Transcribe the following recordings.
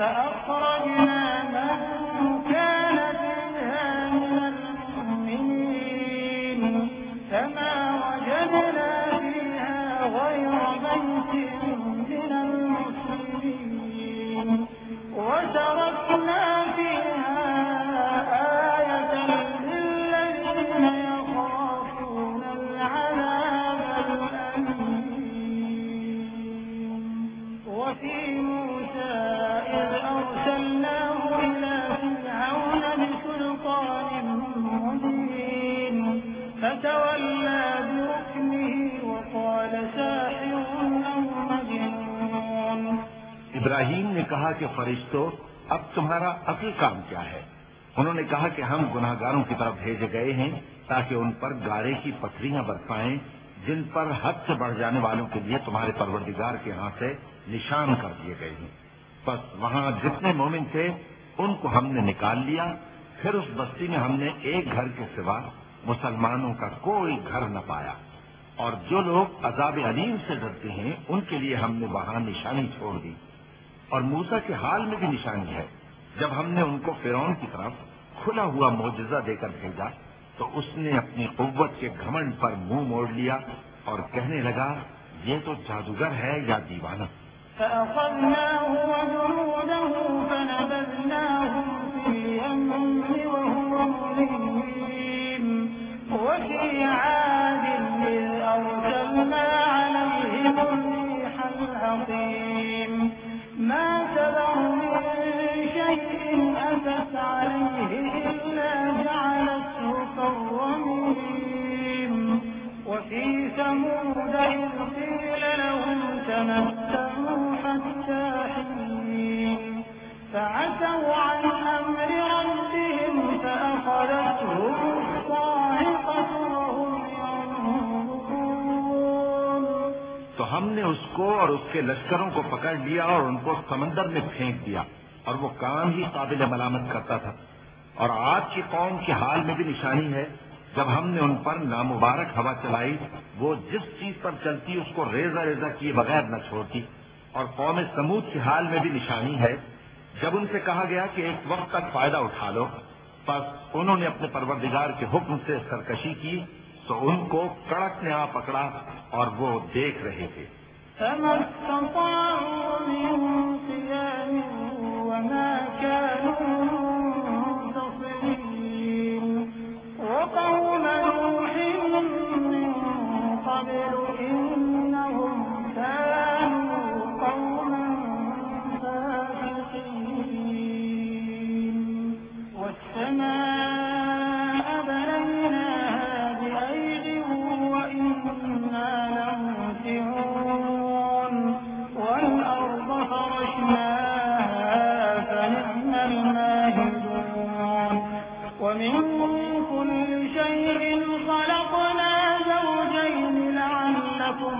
فأخرجنا من كان فيها من المؤمنين فما وجدنا فيها غير بيت من المسلمين وتركنا فيها آية للذين يخافون العذاب الأليم وفي موسى إذ أرسلناه إلى فرعون بسلطان مبين فتولى بركنه وقال ساحر أو مجنون. ابراہیم نے کہا کہ فرشتوں اب تمہارا اصل کام کیا ہے؟ انہوں نے کہا کہ ہم گناہگاروں کی طرف بھیجے گئے ہیں تاکہ ان پر گارے کی پتھریاں برسائیں جن پر حد سے بڑھ جانے والوں کے لیے تمہارے پروردگار کے ہاں سے نشان کر دیے گئے ہیں. بس وہاں جتنے مومن تھے ان کو ہم نے نکال لیا. پھر اس بستی میں ہم نے ایک گھر کے سوا مسلمانوں کا کوئی گھر نہ پایا. اور جو لوگ عذاب علیم سے ڈرتے ہیں ان کے لیے ہم نے وہاں نشانی چھوڑ دی. اور موسیٰ کے حال میں بھی نشانی ہے. جب ہم نے ان کو فرعون کی طرف کھلا ہوا معجزہ دے کر بھیجا تو اس نے اپنی قوت کے گھمنڈ پر منہ موڑ لیا اور کہنے لگا یہ تو جادوگر ہے یا دیوانہ. فأخذناه وجنوده فنبذناهم في اليم وهو مليم وفي عاد إذ أرسلنا عليهم الريح العقيم ما تذر من شيء أتت عليه إلا جعلته كالرميم وفي ثمود إذ قيل لهم تمتعوا حتى حين فعتوا عن أمر ربهم فأخذتهم الصاعقة وهم ينظرون. تو ہم نے اس کو اور اس کے لشکروں کو پکڑ لیا اور ان کو سمندر میں پھینک دیا اور وہ کام ہی قابل ملامت کرتا تھا. اور آج کی قوم کے حال میں بھی نشانی ہے. جب ہم نے ان پر نامبارک ہوا چلائی وہ جس چیز پر چلتی اس کو ریزہ ریزہ کیے بغیر نہ چھوڑتی. اور قوم سمود کے حال میں بھی نشانی ہے. جب ان سے کہا گیا کہ ایک وقت تک فائدہ اٹھا لو بس انہوں نے اپنے پروردگار کے حکم سے سرکشی کی تو ان کو کڑک نے آ پکڑا اور وہ دیکھ رہے تھے. فما استطاعوا من قيام وما كانوا منتصرين وقوم نوح من قبل إنهم كانوا قوما فاسقين والسماء بنيناها بأيد وإنا لموسعون والأرض فرشناها فنعم الماهدون ومن كل شيء خلقنا زوجين لعلكم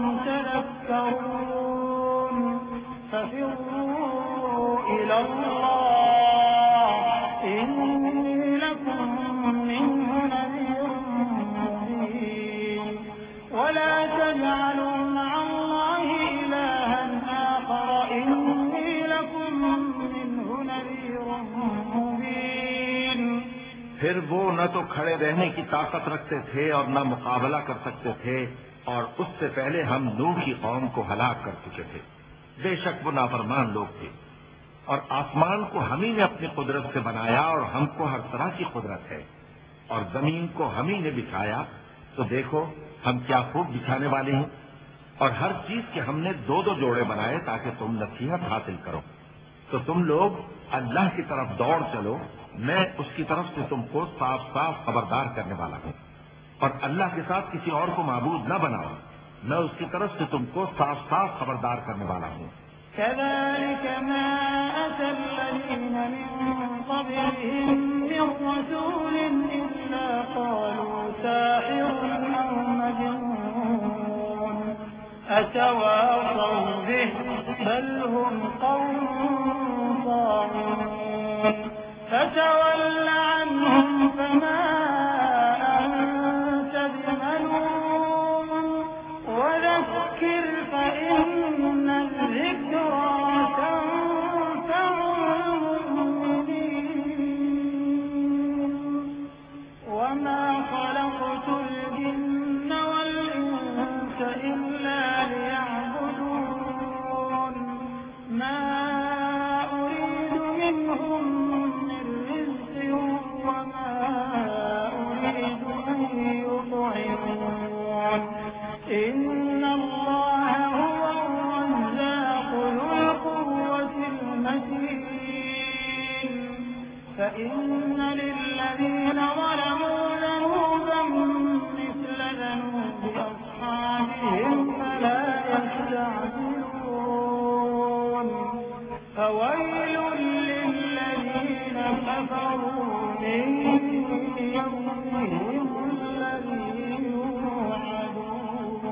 تذكرون ففروا إلى الله إني لكم منه نذير مبين ولا تجعلوا مع الله إلها آخر إني لكم منه نذير مبين. پھر وہ نہ تو کھڑے رہنے کی طاقت رکھتے تھے اور نہ مقابلہ کر سکتے تھے اور اس سے پہلے ہم نوح کی قوم کو ہلاک کر چکے تھے. بے شک وہ نافرمان لوگ تھے. اور آسمان کو ہم ہی نے اپنی قدرت سے بنایا اور ہم کو ہر طرح کی قدرت ہے. اور زمین کو ہم ہی نے بچھایا تو دیکھو ہم کیا خوب بچھانے والے ہیں. اور ہر چیز کے ہم نے دو دو جوڑے بنائے تاکہ تم نصیحت حاصل کرو. تو تم لوگ اللہ کی طرف دوڑ چلو میں اس کی طرف سے تم کو صاف صاف خبردار کرنے والا ہوں. اور اللہ کے ساتھ کسی اور کو معبود نہ بناؤ میں اس کی طرف سے تم کو صاف صاف خبردار کرنے والا ہوں. كذلك ما أتى الذين من قبلهم من رسول إلا قالوا ساحر أو مجنون أتواصوا به بل هم قوم طاغون فتول عنهم فما أنت بملوم وذكر فإن الذكرى تنفع منهم من رزق وما أريد أن يطعمون إن الله هو الرزاق ذو القوة المتين فإن للذين ظلموا ذنوبا مثل ذنوب أصحابهم فلا يستعجلون فويل للذين كفروا من يومهم الذي يوعدون.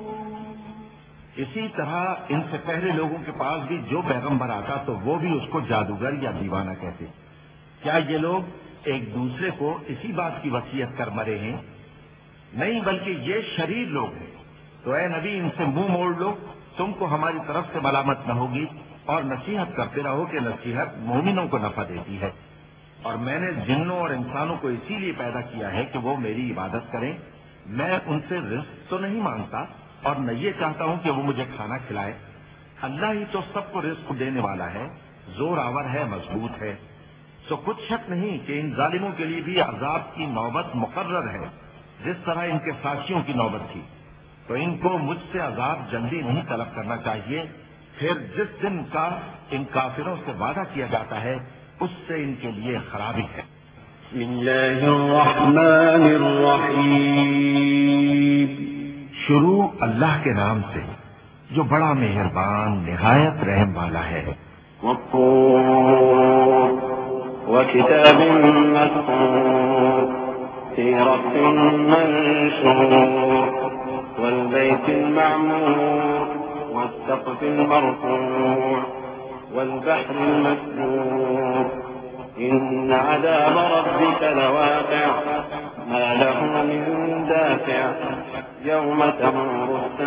اسی طرح ان سے پہلے لوگوں کے پاس بھی جو پیغمبر آتا تو وہ بھی اس کو جادوگر یا دیوانہ کہتے. کیا یہ لوگ ایک دوسرے کو اسی بات کی وصیت کر مرے ہیں؟ نہیں، بلکہ یہ شریر لوگ ہیں. تو اے نبی ان سے منہ موڑ لو، تم کو ہماری طرف سے ملامت نہ ہوگی، اور نصیحت کرتے رہو کہ نصیحت مومنوں کو نفع دیتی ہے. اور میں نے جنوں اور انسانوں کو اسی لیے پیدا کیا ہے کہ وہ میری عبادت کریں. میں ان سے رزق تو نہیں مانگتا اور نہ یہ چاہتا ہوں کہ وہ مجھے کھانا کھلائے. اللہ ہی تو سب کو رزق دینے والا ہے، زور آور ہے، مضبوط ہے. تو کچھ شک نہیں کہ ان ظالموں کے لیے بھی عذاب کی نوبت مقرر ہے، جس طرح ان کے ساتھیوں کی نوبت تھی. تو ان کو مجھ سے عذاب جلدی نہیں طلب کرنا چاہیے. پھر جس دن کا ان کافروں سے وعدہ کیا جاتا ہے اس سے ان کے لیے خرابی ہے. بسم اللہ الرحمن الرحیم. شروع اللہ کے نام سے جو بڑا مہربان نہایت رحم والا ہے. والطور وكتاب مسطور في رق منشور والبيت المعمور والسقف المرفوع والبحر المسجور إن عذاب ربك لواقع ما له من دافع يوم تمور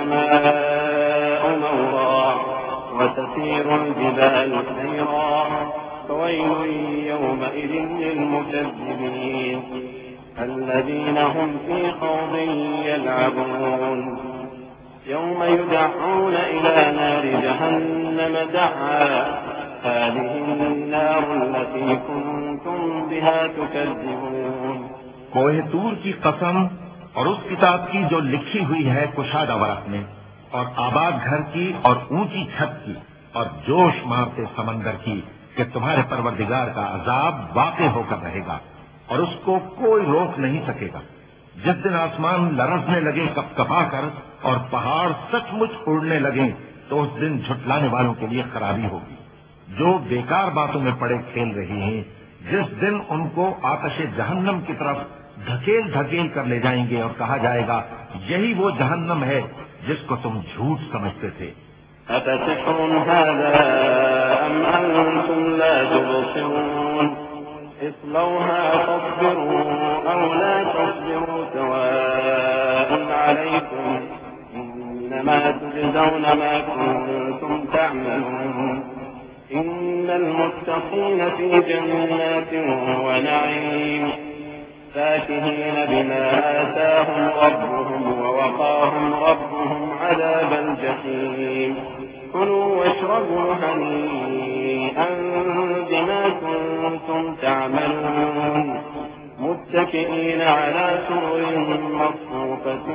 السماء مورا وتسير الجبال سيرا فويل يومئذ للمكذبين الذين هم في خوض يلعبون يوم يدعون إلى نار جهنم دعا هذه النار التي كنتم بها تكذبون. کوہ طور کی قسم اور اس کتاب کی جو لکھی ہوئی ہے کشادہ ورق میں، اور آباد گھر کی اور اونچی چھت کی اور جوش مارتے سمندر کی کہ تمہارے پروردگار کا عذاب واقع ہو کر رہے گا اور اس کو کوئی روک نہیں سکے گا. جس دن آسمان لرزنے لگے کپ کپا کر اور پہاڑ سچ مچ اڑنے لگیں تو اس دن جھٹلانے والوں کے لیے خرابی ہوگی جو بیکار باتوں میں پڑے کھیل رہے ہیں. جس دن ان کو آتش جہنم کی طرف دھکیل دھکیل کر لے جائیں گے اور کہا جائے گا یہی وہ جہنم ہے جس کو تم جھوٹ سمجھتے تھے. أفتسحر هذا أم أنتم لا تبصرون اصلوها فاصبروا أو لا تصبروا سواء عليكم إنما تجزون ما كنتم تعملون إن المتقين في جنات ونعيم فاكهين بما آتاهم ربهم ووقاهم ربهم عذاب الجحيم كلوا واشربوا هنيئا بما كنتم تعملون متكئين على سرر مصفوفة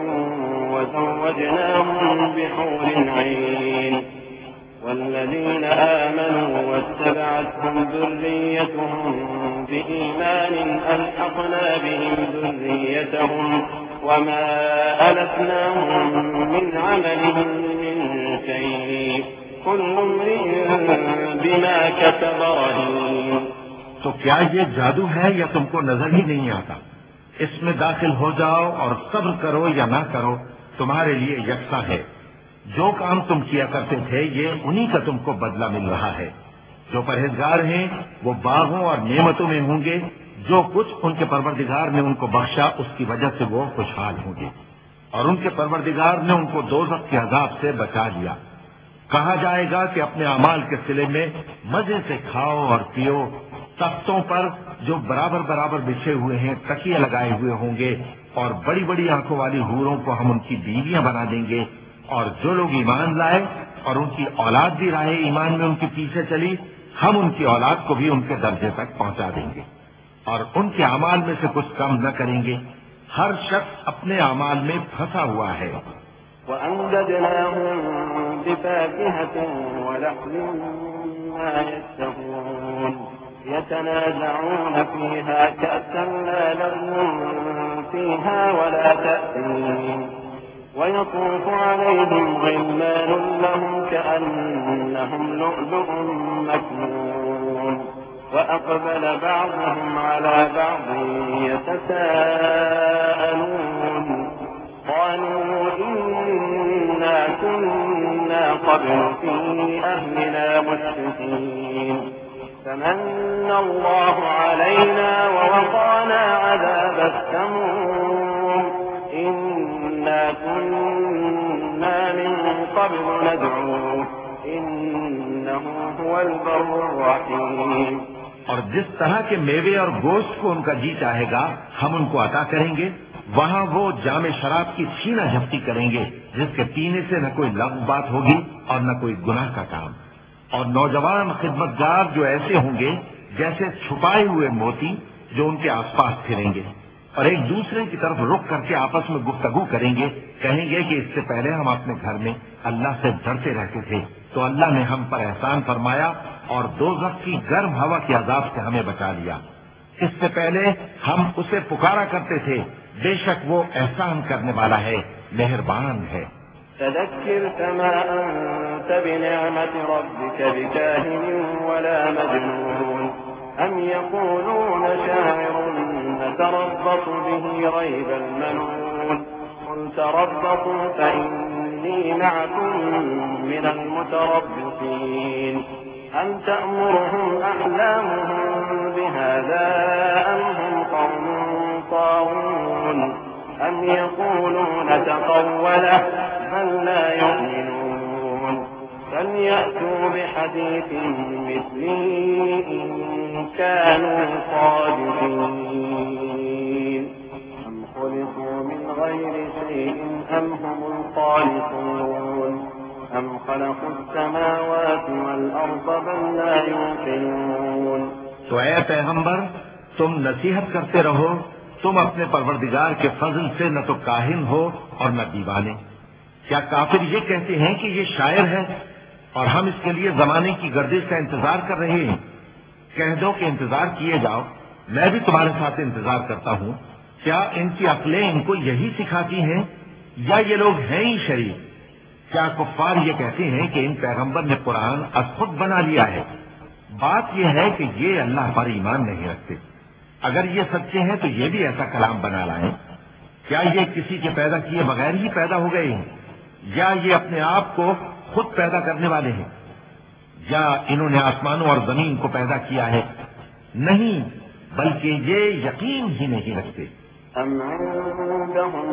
وزوجناهم بحور عين والذين آمنوا واتبعتهم ذريتهم بإيمان ألحقنا بهم ذريتهم وما ألتناهم من عملهم من شيء كل امرئ بما كسب رهين. تو کیا یہ جادو ہے یا تم کو نظر ہی نہیں آتا؟ اس میں داخل ہو جاؤ اور صبر کرو یا نہ کرو تمہارے لیے یکساں ہے. جو کام تم کیا کرتے تھے یہ انہی کا تم کو بدلہ مل رہا ہے. جو پرہیزگار ہیں وہ باغوں اور نعمتوں میں ہوں گے. جو کچھ ان کے پروردگار نے ان کو بخشا اس کی وجہ سے وہ خوشحال ہوں گے اور ان کے پروردگار نے ان کو دوزخ کے عذاب سے بچا لیا. کہا جائے گا کہ اپنے اعمال کے صلے میں مزے سے کھاؤ اور پیو. تختوں پر جو برابر برابر بچھے ہوئے ہیں تکیے لگائے ہوئے ہوں گے اور بڑی بڑی آنکھوں والی حوروں کو ہم ان کی بیویاں بنا دیں گے. اور جو لوگ ایمان لائے اور ان کی اولاد بھی راہ ایمان میں ان کے پیچھے چلی ہم ان کی اولاد کو بھی ان کے درجے تک پہنچا دیں گے اور ان کے اعمال میں سے کچھ کم نہ کریں گے. ہر شخص اپنے اعمال میں پھنسا ہوا ہے. وَأَمْدَدْنَاهُمْ بِفَاكِهَةٍ وَلَحْمٍ مِّمَّا يَشْتَهُونَ يَتَنَازَعُونَ فِيهَا كَأْسًا لَّا لَغْوٌ فِيهَا وَلَا تَأْثِيمٌ وَيَطُوفُ عَلَيْهِمْ غِلْمَانٌ لَّهُمْ كَأَنَّهُمْ لُؤْلُؤٌ مَّكْنُونٌ وَأَقْبَلَ بَعْضُهُمْ عَلَىٰ بَعْضٍ يَتَسَاءَلُونَ قَالُوا إِنَّا كُنَّا قَبْلُ فِي أَهْلِنَا مُشْرِكِينَ فَمَنَّ اللَّهُ عَلَيْنَا وَوَقَانَا عَذَابَ السَّمُومِ إِنَّا كُنَّا مِن قَبْلُ نَدْعُوهُ إِنَّهُ هُوَ الْبَرُّ الرَّحِيمُ. اور جس طرح کے میوے اور گوشت کو ان کا جی چاہے گا ہم ان کو عطا کریں گے. وہاں وہ جام شراب کی چھینا جھپٹی کریں گے جس کے پینے سے نہ کوئی لغو بات ہوگی اور نہ کوئی گناہ کا کام. اور نوجوان خدمتگار جو ایسے ہوں گے جیسے چھپائے ہوئے موتی جو ان کے آس پاس پھریں گے اور ایک دوسرے کی طرف رخ کر کے آپس میں گفتگو کریں گے. کہیں گے کہ اس سے پہلے ہم اپنے گھر میں اللہ سے ڈرتے رہتے تھے تو اللہ نے ہم پر احسان فرمایا اور دوزخ کی گرم ہوا کے عذاب سے ہمیں بچا لیا. اس سے پہلے ہم اسے پکارا کرتے تھے. بے شک وہ احسان کرنے والا ہے، مہربان ہے. فذكر كما أنت بنعمة ربك بكاهن ولا مجنون أم يقولون شاعر نتربص به ريب المنون قل تربصوا فإني معكم من المتربصين أم تأمرهم أحلامهم بهذا أم هم قوم طاغون أم يقولون تقوله بل لا يؤمنون فليأتوا بحديث مثله إن كانوا صادقين أم خلقوا من غير شيء أم هم الخالقون أم خلقوا السماوات والأرض بل لا يوقنون. تو اے پیغمبر تم نصیحت کرتے رہو. تم اپنے پروردگار کے فضل سے نہ تو کاہن ہو اور نہ دیوانے. کیا کافر یہ کہتے ہیں کہ یہ شاعر ہے اور ہم اس کے لیے زمانے کی گردش کا انتظار کر رہے ہیں؟ کہہ دو کہ انتظار کیے جاؤ، میں بھی تمہارے ساتھ انتظار کرتا ہوں. کیا ان کی عقلیں ان کو یہی سکھاتی ہیں یا یہ لوگ ہیں ہی شریف؟ کیا کفار یہ کہتے ہیں کہ ان پیغمبر نے قرآن از خود بنا لیا ہے؟ بات یہ ہے کہ یہ اللہ پر ایمان نہیں رکھتے. اگر یہ سچے ہیں تو یہ بھی ایسا کلام بنا لائیں. کیا یہ کسی کے پیدا کیے بغیر ہی پیدا ہو گئے ہیں یا یہ اپنے آپ کو خود پیدا کرنے والے ہیں یا انہوں نے آسمانوں اور زمین کو پیدا کیا ہے؟ نہیں، بلکہ یہ یقین ہی نہیں رکھتے. أم عندهم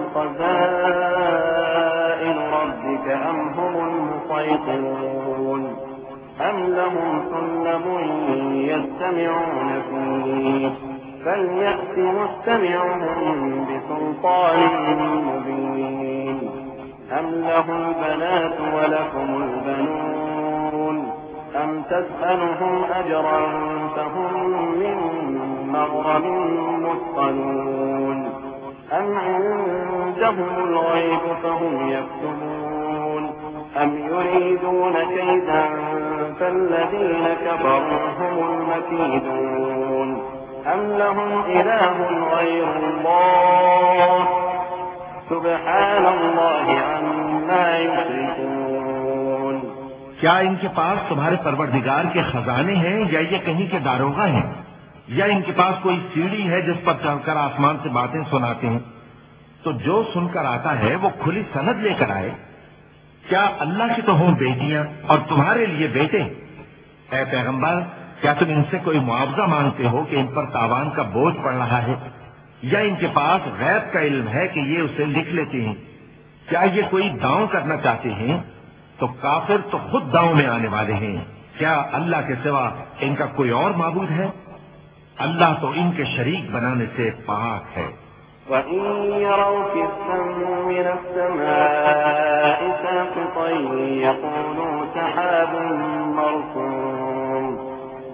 خزائن ربك أم هم المسيطرون أم لهم سلم يستمعون فيه فليأت مستمعهم بسلطان مبين أم له البنات ولكم البنون أم تسألهم أجرا فهم من مغرم مثقلون أم عندهم الغيب فهم يكتبون أم يريدون كيدا فالذين كفروا هم المكيدون أم لهم إله غير الله سبحان الله عما يشركون. کیا ان کے پاس تمہارے پروردگار کے خزانے ہیں یا یہ کہیں کے داروغہ ہیں یا ان کے پاس کوئی سیڑھی ہے جس پر چڑھ کر آسمان سے باتیں سناتے ہیں؟ تو جو سن کر آتا ہے وہ کھلی سند لے کر آئے. کیا اللہ کی تو ہوں بیٹیاں اور تمہارے لیے بیٹے؟ اے پیغمبر کیا تم ان سے کوئی معاوضہ مانگتے ہو کہ ان پر تاوان کا بوجھ پڑ رہا ہے یا ان کے پاس غیب کا علم ہے کہ یہ اسے لکھ لیتے ہیں؟ کیا یہ کوئی داؤں کرنا چاہتے ہیں؟ تو کافر تو خود داؤں میں آنے والے ہیں. کیا اللہ کے سوا ان کا کوئی اور معبود ہے؟ اللہ تو ان کے شریک بنانے سے پاک ہے. وَإِن يَرَوْا كِسْفًا مِّنَ السَّمَاءِ سَاقِطًا يَقُولُوا سَحَابٌ مَّرْكُومٌ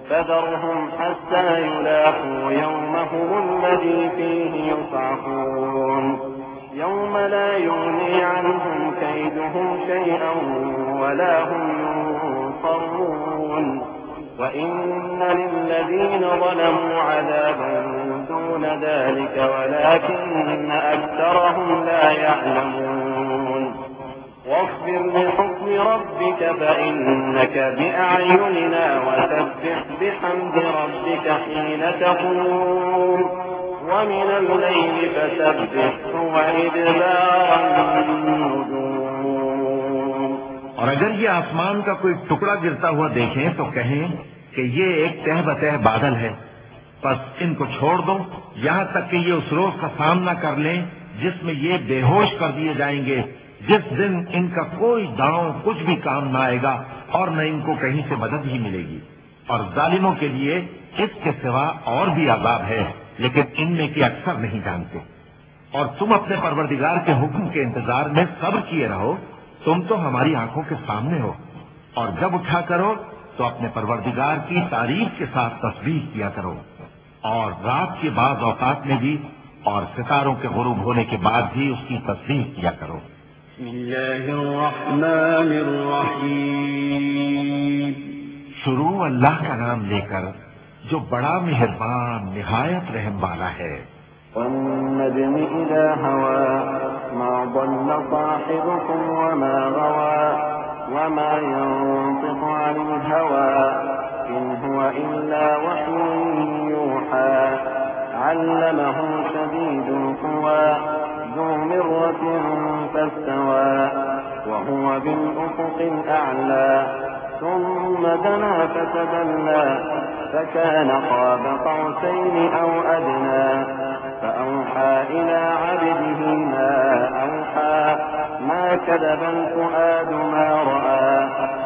فذرهم حتى يلاقوا يومهم الذي فيه يصعقون يوم لا يغني عنهم كيدهم شيئا ولا هم ينصرون وإن للذين ظلموا عذابا دون ذلك ولكن أكثرهم لا يعلمون واصبر لحكم ربك فإنك بأعيننا وسبح بحمد ربك حين تقوم ومن الليل فسبحه وإدبار النجوم. اور اگر یہ آسمان کا کوئی ٹکڑا گرتا ہوا دیکھیں تو کہیں کہ یہ ایک تہ بتہ بادل ہے، بس ان کو چھوڑ دو یہاں تک کہ یہ اس روز کا سامنا کر لیں جس میں یہ بے ہوش کر دیے جائیں گے، جس دن ان کا کوئی داؤں کچھ بھی کام نہ آئے گا اور نہ ان کو کہیں سے مدد ہی ملے گی. اور ظالموں کے لیے اس کے سوا اور بھی عذاب ہے لیکن ان میں کی اکثر نہیں جانتے. اور تم اپنے پروردگار کے حکم کے انتظار میں صبر کیے رہو، تم تو ہماری آنکھوں کے سامنے ہو. اور جب اٹھا کرو تو اپنے پروردگار کی تعریف کے ساتھ تسبیح کیا کرو، اور رات کے بعض اوقات میں بھی اور ستاروں کے غروب ہونے کے بعد بھی اس کی تسبیح کیا کرو. بسم اللہ الرحمن الرحیم. شروع اللہ کا نام لے کر جو بڑا مہربان نہایت رحم والا ہے. والنجم اذا هوى ما ضل صاحبكم وما غوى وما ينطق عن الهوى إن هو إلا وحي يوحى علمه شديد القوى ذو مرة فاستوى وهو بالأفق الأعلى ثم دنا فتدلى فكان قاب قوسين أو أدنى فأوحى إلى عبده ما أوحى ما كذب الفؤاد ما رأى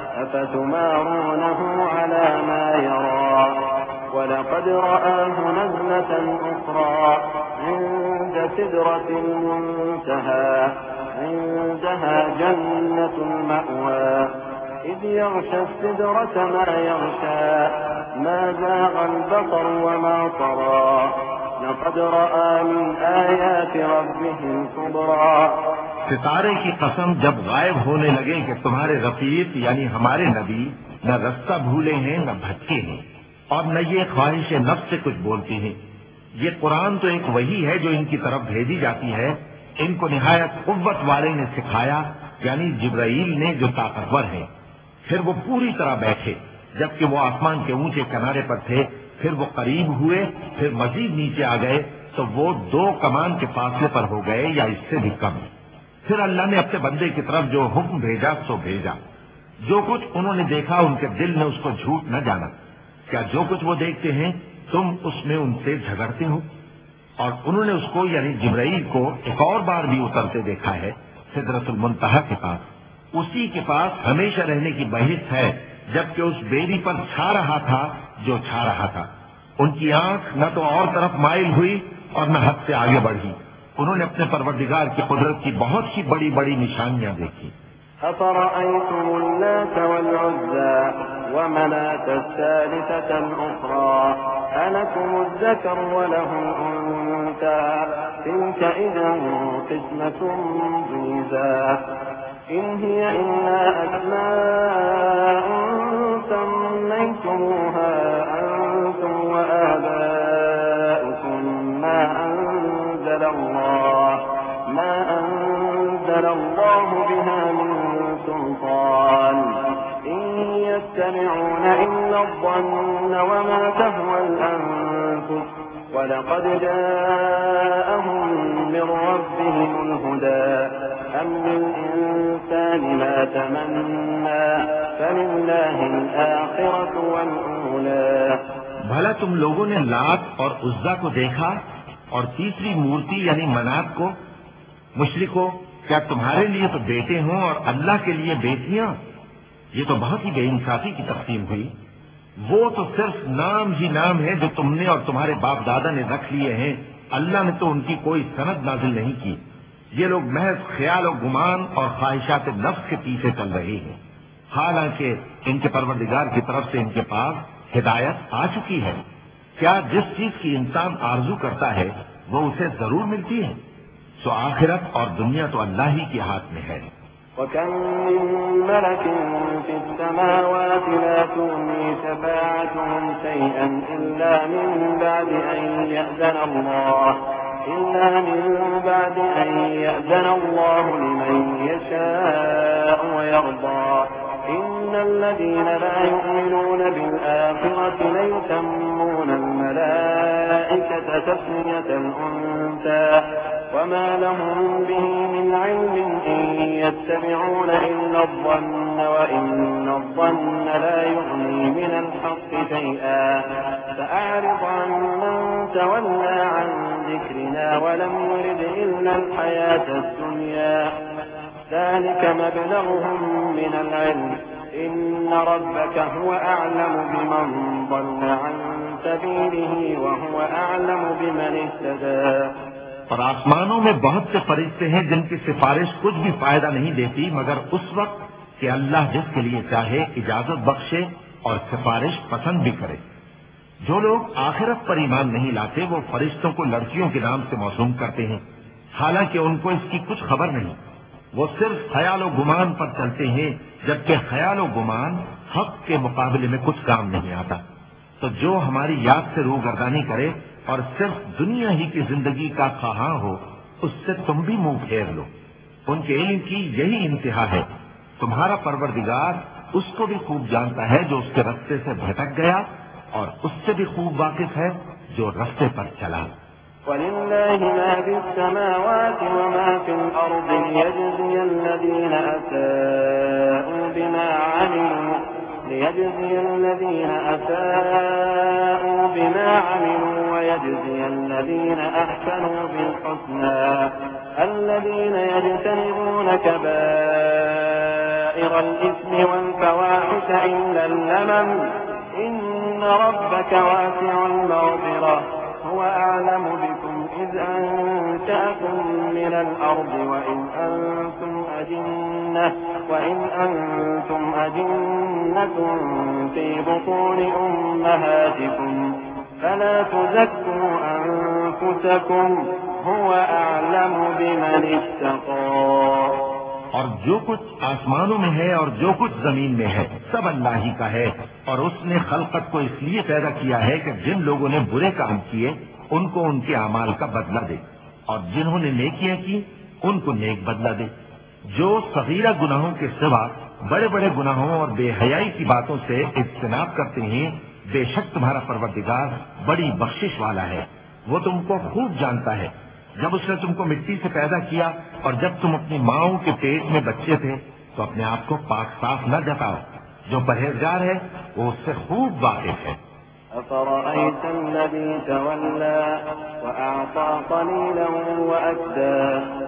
أفتمارونه على ما يرى ولقد رآه نزلة أخرى عند سدرة المنتهى عندها جنة المأوى إذ يغشى السدرة ما يغشى ما زاغ البصر وما طغى لقد رأى من آيات ربه الكبرى. ستارے کی قسم جب غائب ہونے لگے کہ تمہارے رفیق یعنی ہمارے نبی نہ رستہ بھولے ہیں نہ بھٹکے ہیں اور نہ یہ خواہش نفس سے کچھ بولتے ہیں. یہ قرآن تو ایک وحی ہے جو ان کی طرف بھیجی جاتی ہے. ان کو نہایت قوت والے نے سکھایا یعنی جبرائیل نے جو طاقتور ہیں. پھر وہ پوری طرح بیٹھے جبکہ وہ آسمان کے اونچے کنارے پر تھے. پھر وہ قریب ہوئے، پھر مزید نیچے آ گئے تو وہ 2 کمان کے فاصلے پر ہو گئے یا اس سے بھی کم. پھر اللہ نے اپنے بندے کی طرف جو حکم بھیجا سو بھیجا. جو کچھ انہوں نے دیکھا ان کے دل نے اس کو جھوٹ نہ جانا. کیا جو کچھ وہ دیکھتے ہیں تم اس میں ان سے جھگڑتے ہو؟ اور انہوں نے اس کو یعنی جبرائیل کو ایک اور بار بھی اترتے دیکھا ہے سدرۃ المنتہا کے پاس. اسی کے پاس ہمیشہ رہنے کی بہشت ہے جبکہ اس بیری پر چھا رہا تھا جو چھا رہا تھا. ان کی آنکھ نہ تو اور طرف مائل ہوئی اور نہ حد سے آگے بڑھی. انہوں نے اپنے پروردگار کی قدرت کی بہت سی بڑی بڑی نشانیاں دیکھی. أفرأيتم اللات والعزى ومناة الثالثة الأخرى ألكم الذكر وله الأنثى تلك إذا قسمة ضيزى إن هي إلا أسماء سميتموها أنتم وآباؤكم ما أنزل الله بها من سلطان إن يتبعون إلا الظن وما تهوى الأنفس ولقد جاءهم من ربهم الهدى أم للإنسان ما تمنى فلله الآخرة والأولى. بھلا تم لوگوں نے لات اور عزا کو دیکھا اور تیسری مورتی یعنی منات کو؟ مشرکو، کیا تمہارے لیے تو بیٹے ہوں اور اللہ کے لیے بیٹیاں؟ یہ تو بہت ہی بے انصافی کی تقسیم ہوئی. وہ تو صرف نام ہی نام ہے جو تم نے اور تمہارے باپ دادا نے رکھ لیے ہیں. اللہ نے تو ان کی کوئی سند نازل نہیں کی. یہ لوگ محض خیال و گمان اور خواہشات نفس کے پیچھے چل رہے ہیں، حالانکہ ان کے پروردگار کی طرف سے ان کے پاس ہدایت آ چکی ہے۔ کیا جس چیز کی انسان آرزو کرتا ہے وہ اسے ضرور ملتی ہے؟ سو آخرت اور دنیا تو اللہ ہی کے ہاتھ میں ہے۔ وَكَمْ مِن مَلَكٍ فِي السَّمَاوَاتِ لَا تُغْنِي شَفَاعَتُهُمْ شَيْئًا إِلَّا مِن بَعْدِ أَن يَأْذَنَ اللَّهُ لِمَن يَشَاءُ وَيَرْضَىٰ إِنَّ الَّذِينَ لَا يُؤْمِنُونَ بِالْآخِرَةِ لَيُسَمُّونَ الْمَلَائِكَةَ تَسْمِيَةَ الْأُنثَىٰ وَمَا لَهُم بِهِ مِنْ عِلْمٍ إِن يَتَّبِعُونَ إِلَّا الظَّنَّ وَإِنَّ الظَّنَّ لَا يُغْنِي مِنَ الْحَقِّ شَيْئًا فَأَعْرِضْ عَمَّن تَوَلَّىٰ عَن ذِكْرِنَا وَلَمْ يُرِدْ إِلَّا الْحَيَاةَ الدُّنْيَا ذَلِكَ مَبْلَغُهُم مِّنَ الْعِلْمِ إِنَّ رَبَّكَ هُوَ أَعْلَمُ بِمَن ضَلَّ عَن سَبِيلِهِ وَهُوَ أَعْلَمُ بِمَنِ اهْتَدَىٰ۔ اور آسمانوں میں بہت سے فرشتے ہیں جن کی سفارش کچھ بھی فائدہ نہیں دیتی مگر اس وقت کہ اللہ جس کے لیے چاہے اجازت بخشے اور سفارش پسند بھی کرے۔ جو لوگ آخرت پر ایمان نہیں لاتے وہ فرشتوں کو لڑکیوں کے نام سے موسوم کرتے ہیں، حالانکہ ان کو اس کی کچھ خبر نہیں۔ وہ صرف خیال و گمان پر چلتے ہیں، جبکہ خیال و گمان حق کے مقابلے میں کچھ کام نہیں آتا۔ تو جو ہماری یاد سے روگردانی کرے اور صرف دنیا ہی کی زندگی کا خواہاں ہو، اس سے تم بھی منہ پھیر لو۔ ان کے علم کی یہی انتہا ہے۔ تمہارا پروردگار اس کو بھی خوب جانتا ہے جو اس کے رستے سے بھٹک گیا، اور اس سے بھی خوب واقف ہے جو رستے پر چلا۔ وَلِلَّهِ مَا فِي السَّمَاوَاتِ وَمَا فِي الْأَرْضِ لِيَجْزِيَ الَّذِينَ أَسَاءُوا بِمَا عَمِلُوا وَيَجْزِيَ الَّذِينَ أَحْسَنُوا بِالْحُسْنَىٰ الَّذِينَ يَجْتَنِبُونَ كَبَائِرَ الْإِثْمِ وَالْفَوَاحِشَ إِلَّا اللَّمَمَ إِنَّ رَبَّكَ وَاسِعُ الْمَغْفِرَةِ هُوَ أَعْلَمُ بِكُمْ إِذْ أَنشَأَكُم مِّنَ الْأَرْضِ وَإِنْ أَنتُمْ أَجِنَّةٌ فِي بُطُونِ أُمَّهَاتِكُمْ فَلَا تُزَكُّوا أَنفُسَكُمْ هُوَ أَعْلَمُ بِمَنِ اتَّقَىٰ۔ اور جو کچھ آسمانوں میں ہے اور جو کچھ زمین میں ہے سب اللہ ہی کا ہے، اور اس نے خلقت کو اس لیے پیدا کیا ہے کہ جن لوگوں نے برے کام کیے ان کو ان کے اعمال کا بدلہ دے، اور جنہوں نے نیکیاں کی ان کو نیک بدلہ دے۔ جو صغیرہ گناہوں کے سوا بڑے بڑے گناہوں اور بے حیائی کی باتوں سے اجتناب کرتے ہیں، بے شک تمہارا پروردگار بڑی بخشش والا ہے، وہ تم کو خوب جانتا ہے۔ جب اس نے تم کو مٹی سے پیدا کیا اور جب تم اپنی ماؤں کے پیٹ میں بچے تھے تو اپنے آپ کو پاک صاف نہ جتاؤ۔ جو پرہیزگار ہے وہ اس سے خوب واقف ہے۔ أَفَرَأَيْتَ الَّذِي تَوَلَّىٰ وَأَعْطَىٰ قَلِيلًا وَأَكْدَىٰ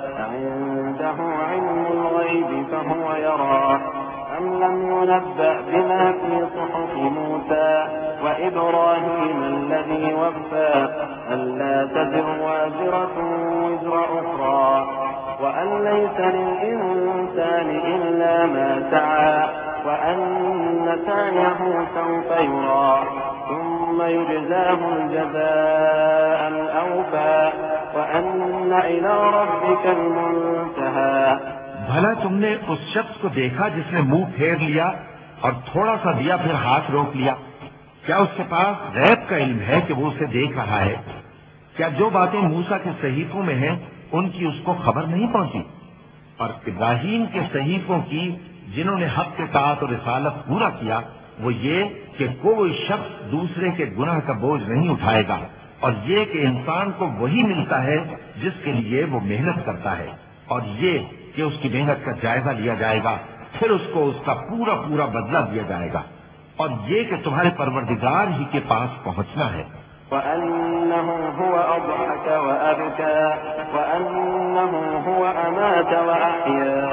أَعِندَهُ عِلْمُ الْغَيْبِ فَهُوَ يَرَىٰ أَمْ لَمْ يُنَبَّأْ بِمَا فِي صُحُفِ مُوسَىٰ وَإِبْرَاهِيمَ الَّذِي وَفَّىٰ أَلَّا تَزِرُ وَازِرَةٌ وِزْرَ أُخْرَىٰ وَأَن لَّيْسَ لِلْإِنسَانِ إِلَّا مَا سَعَىٰ وَأَنَّ سَعْيَهُ سَوْفَ يُرَىٰ ثُمَّ يُجْزَاهُ الْجَزَاءَ الْأَوْفَىٰ وَأَنَّ إِلَىٰ رَبِّكَ الْمُنتَهَىٰ۔ بھلا تم نے اس شخص کو دیکھا جس نے منہ پھیر لیا اور تھوڑا سا دیا پھر ہاتھ روک لیا؟ کیا اس کے پاس غیب کا علم ہے کہ وہ اسے دیکھ رہا ہے؟ کیا جو باتیں موسیٰ کے صحیفوں میں ہیں ان کی اس کو خبر نہیں پہنچی؟ اور ابراہیم کے صحیفوں کی جنہوں نے حق کے ساتھ اور رسالت پورا کیا وہ یہ کہ کوئی شخص دوسرے کے گناہ کا بوجھ نہیں اٹھائے گا، اور یہ کہ انسان کو وہی ملتا ہے جس کے لیے وہ محنت کرتا ہے، اور یہ کہ اس کی محنت کا جائزہ لیا جائے گا، پھر اس کو اس کا پورا پورا بدلہ دیا جائے گا، اور یہ کہ تمہارے پروردگار ہی کے پاس پہنچنا ہے۔ وَأَنَّهُ هُوَ أَضْحَكَ وَأَبْكَىٰ وَأَنَّهُ هُوَ أَمَاتَ وَأَحْيَا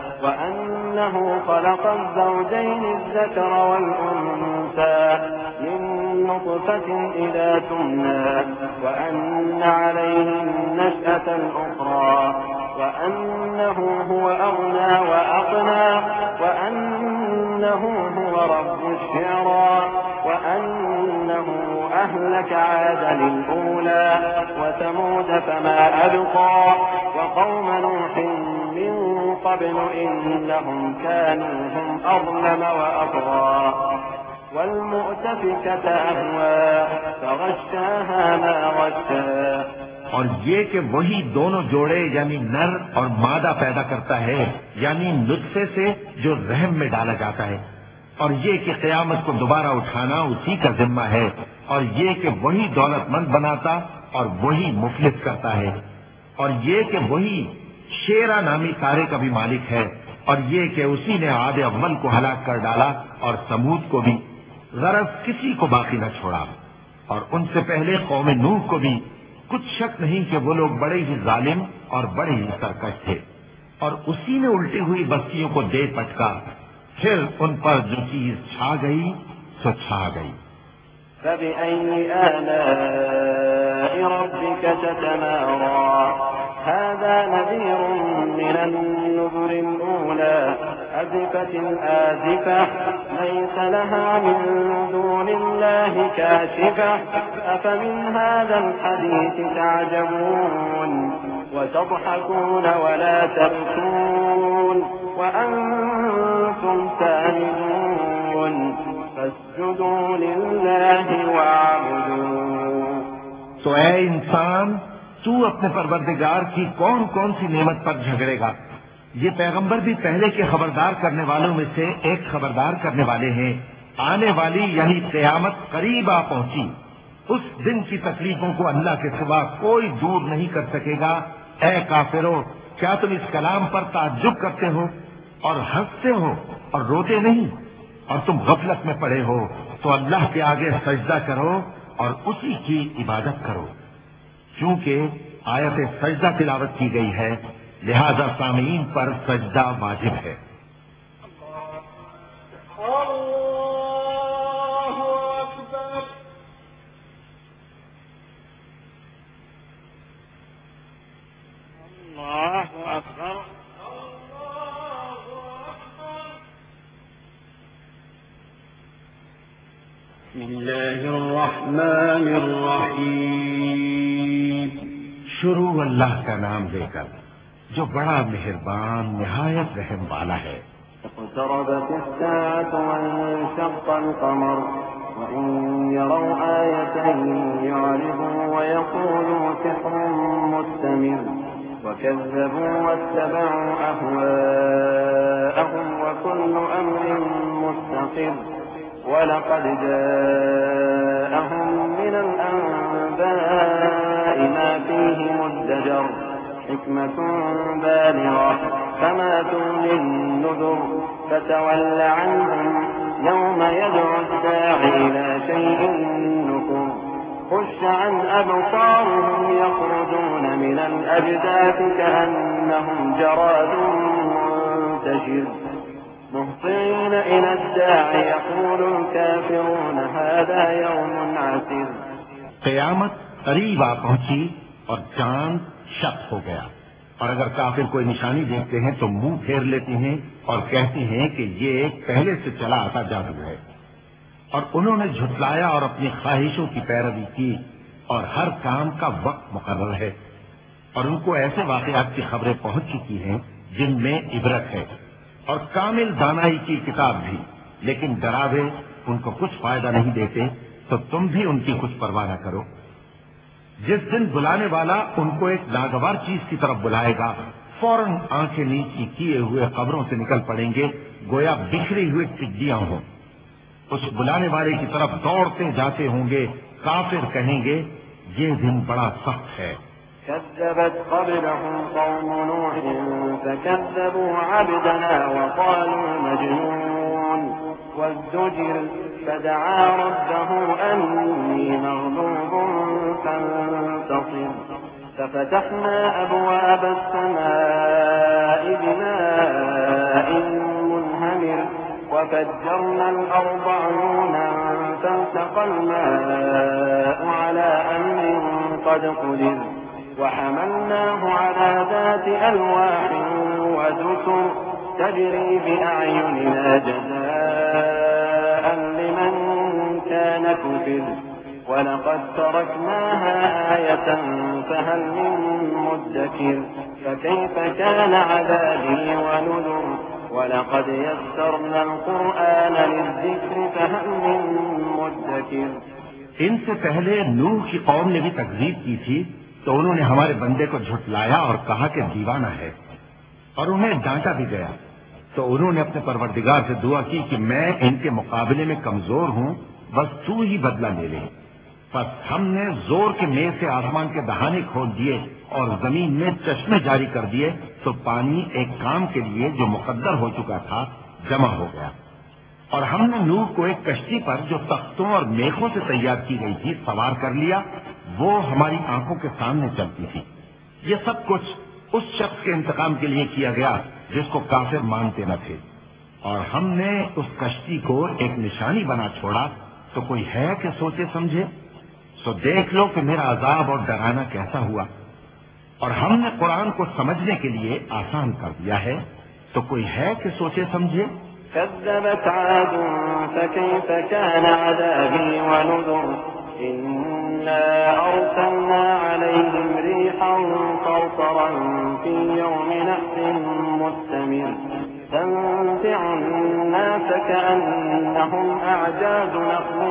وَأَنَّهُ خَلَقَ الزَّوْجَيْنِ الذَّكَرَ وَالْأُنثَىٰ مِن نُّطْفَةٍ إِذَا تُمْنَىٰ وَأَنَّ عَلَيْهِ النَّشْأَةَ الْأُخْرَىٰ وأنه هو أغنى وأقنى وأنه هو رب الشعرى وأنه أهلك عادا الأولى وثمود فما أبقى وقوم نوح من قبل إنهم كانوا هم أظلم وأطغى والمؤتفكة أهوى فغشاها ما غشا. اور یہ کہ وہی دونوں جوڑے یعنی نر اور مادہ پیدا کرتا ہے یعنی نطفے سے جو رحم میں ڈالا جاتا ہے، اور یہ کہ قیامت کو دوبارہ اٹھانا اسی کا ذمہ ہے، اور یہ کہ وہی دولت مند بناتا اور وہی مفلس کرتا ہے، اور یہ کہ وہی شیرا نامی تارے کا بھی مالک ہے، اور یہ کہ اسی نے عاد اول کو ہلاک کر ڈالا اور سمود کو بھی، غرض کسی کو باقی نہ چھوڑا، اور ان سے پہلے قوم نوح کو بھی. کچھ شک نہیں کہ وہ لوگ بڑے ہی ظالم اور بڑے ہی سرکش تھے، اور اسی نے الٹی ہوئی بستیوں کو دے پٹکا، پھر ان پر جو چیز چھا گئی سو چھا گئی. فبأي آلاء ربك تتمارى هذا نذير من النذر الأولى أزفت الآزفة ليس لها من دون الله كاشفة أفمن هذا الحديث تعجبون وتضحكون ولا تبكون وأنتم سامدون فاسجدوا لله واعبدوا. تو اے انسان، تو اپنے پروردگار کی کون کون سی نعمت پر جھگڑے گا؟ یہ پیغمبر بھی پہلے کے خبردار کرنے والوں میں سے ایک خبردار کرنے والے ہیں. آنے والی یہی قیامت قریب آ پہنچی. اس دن کی تکلیفوں کو اللہ کے سوا کوئی دور نہیں کر سکے گا. اے کافرو، کیا تم اس کلام پر تعجب کرتے ہو اور ہنستے ہو اور روتے نہیں؟ اور تم غفلت میں پڑے ہو تو اللہ کے آگے سجدہ کرو اور اسی کی عبادت کرو. چونکہ آیت سجدہ تلاوت کی گئی ہے لہذا سامعین پر سجدہ واجب ہے. بسم الله الرحمن الرحيم. شروع اللہ کا نام لے کر جو بڑا مہربان نہایت رحم والا ہے. اقتربت الساعة وانشق القمر وإن يروا آية يعرضوا ويقولوا سحر مستمر وكذبوا واتبعوا أهواءهم وكل أمر مستقر ولقد جاءهم من الأنباء ما فيه مزدجر حكمة بالغة فما تغني النذر فتول عنهم يوم يدعو الداعي إلى شيء نكر خش عن أبصارهم يخرجون من الأجداث كأنهم جراد منتشر مهطعين إلى الداع يقول الكافرون هذا يوم عسير. قیامت قریب آ پہنچی اور چاند شق ہو گیا، اور اگر کافر کوئی نشانی دیکھتے ہیں تو منہ پھیر لیتے ہیں اور کہتے ہیں کہ یہ ایک پہلے سے چلا آتا جادو ہے. اور انہوں نے جھٹلایا اور اپنی خواہشوں کی پیروی کی، اور ہر کام کا وقت مقرر ہے. اور ان کو ایسے واقعات کی خبریں پہنچ چکی ہیں جن میں عبرت ہے، اور کامل دانائی کی کتاب بھی، لیکن ڈراوے ان کو کچھ فائدہ نہیں دیتے، تو تم بھی ان کی کچھ پرواہ نہ کرو. جس دن بلانے والا ان کو ایک ناگوار چیز کی طرف بلائے گا، فوراً آنکھیں نیچی کیے ہوئے قبروں سے نکل پڑیں گے گویا بکھری ہوئے ٹڈیاں ہوں. اس بلانے والے کی طرف دوڑتے جاتے ہوں گے. کافر کہیں گے یہ دن بڑا سخت ہے. كذبت قبلهم قوم نوح فكذبوا عبدنا وقالوا مجنون وازدجر فدعا ربه أني مغلوب فانتصر ففتحنا أبواب السماء بماء منهمر وفجرنا الأرض عيونا فالتقى الماء على أمر قد قدر وحملناه على ذات ألواح ودسر تجري بأعيننا جزاء لمن كان كفر ولقد تركناها آية فهل من مدكر فكيف كان عذابي ونذر ولقد يسرنا القرآن للذكر فهل من مدكر. ان سے پہلے نوح کی قوم نے بھی تکذیب کی تھی تو انہوں نے ہمارے بندے کو جھٹلایا اور کہا کہ دیوانہ ہے، اور انہیں ڈانٹا بھی گیا. تو انہوں نے اپنے پروردگار سے دعا کی کہ میں ان کے مقابلے میں کمزور ہوں، بس تو ہی بدلہ لے لے. بس ہم نے زور کے میل سے آسمان کے دہانے کھول دیے اور زمین میں چشمے جاری کر دیے، تو پانی ایک کام کے لیے جو مقدر ہو چکا تھا جمع ہو گیا. اور ہم نے نوح کو ایک کشتی پر جو تختوں اور میخوں سے تیار کی گئی تھی سوار کر لیا، وہ ہماری آنکھوں کے سامنے چلتی تھی. یہ سب کچھ اس شخص کے انتقام کے لیے کیا گیا جس کو کافر مانتے نہ تھے. اور ہم نے اس کشتی کو ایک نشانی بنا چھوڑا، تو کوئی ہے کہ سوچے سمجھے؟ سو دیکھ لو کہ میرا عذاب اور ڈرانا کیسا ہوا. اور ہم نے قرآن کو سمجھنے کے لیے آسان کر دیا ہے، تو کوئی ہے کہ سوچے سمجھے؟ كذبت عاد فكيف كان عذابي ونذر إنا أرسلنا عليهم ريحا صرصرا في يوم نحس مستمر تنزع الناس كأنهم أعجاز نخل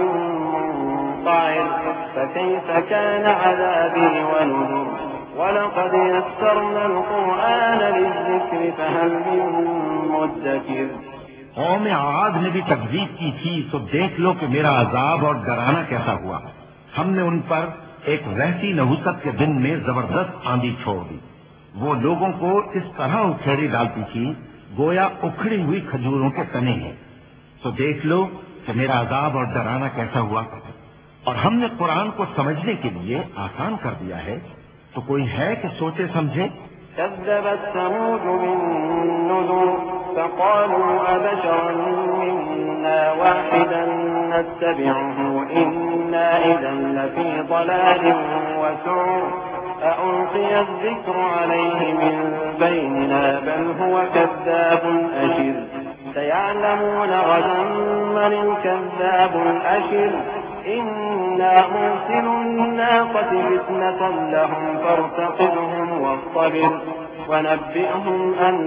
منقعر فكيف كان عذابي ونذر ولقد يسرنا القرآن للذكر فهل من مدكر. قوم عاد نے بھی تکذیب کی تھی تو دیکھ لو کہ میرا عذاب اور ڈرانا کیسا ہوا. ہم نے ان پر ایک رہتی نحوست کے دن میں زبردست آندھی چھوڑ دی. وہ لوگوں کو اس طرح اکھیڑی ڈالتی تھی گویا اکھڑی ہوئی کھجوروں کے تنے ہیں. تو دیکھ لو کہ میرا عذاب اور ڈرانا کیسا ہوا. اور ہم نے قرآن کو سمجھنے کے لیے آسان کر دیا ہے، تو کوئی ہے کہ سوچے سمجھے؟ كذبت ثمود بالنذر فقالوا أبشرا منا واحدا نتبعه إنا إذا لفي ضلال وسعر أألقي الذكر عليه من بيننا بل هو كذاب أشر سيعلمون غدا من الكذاب الأشر إنا مرسل الناقة فتنة لهم فارتقبهم واصطبر ونبئهم أن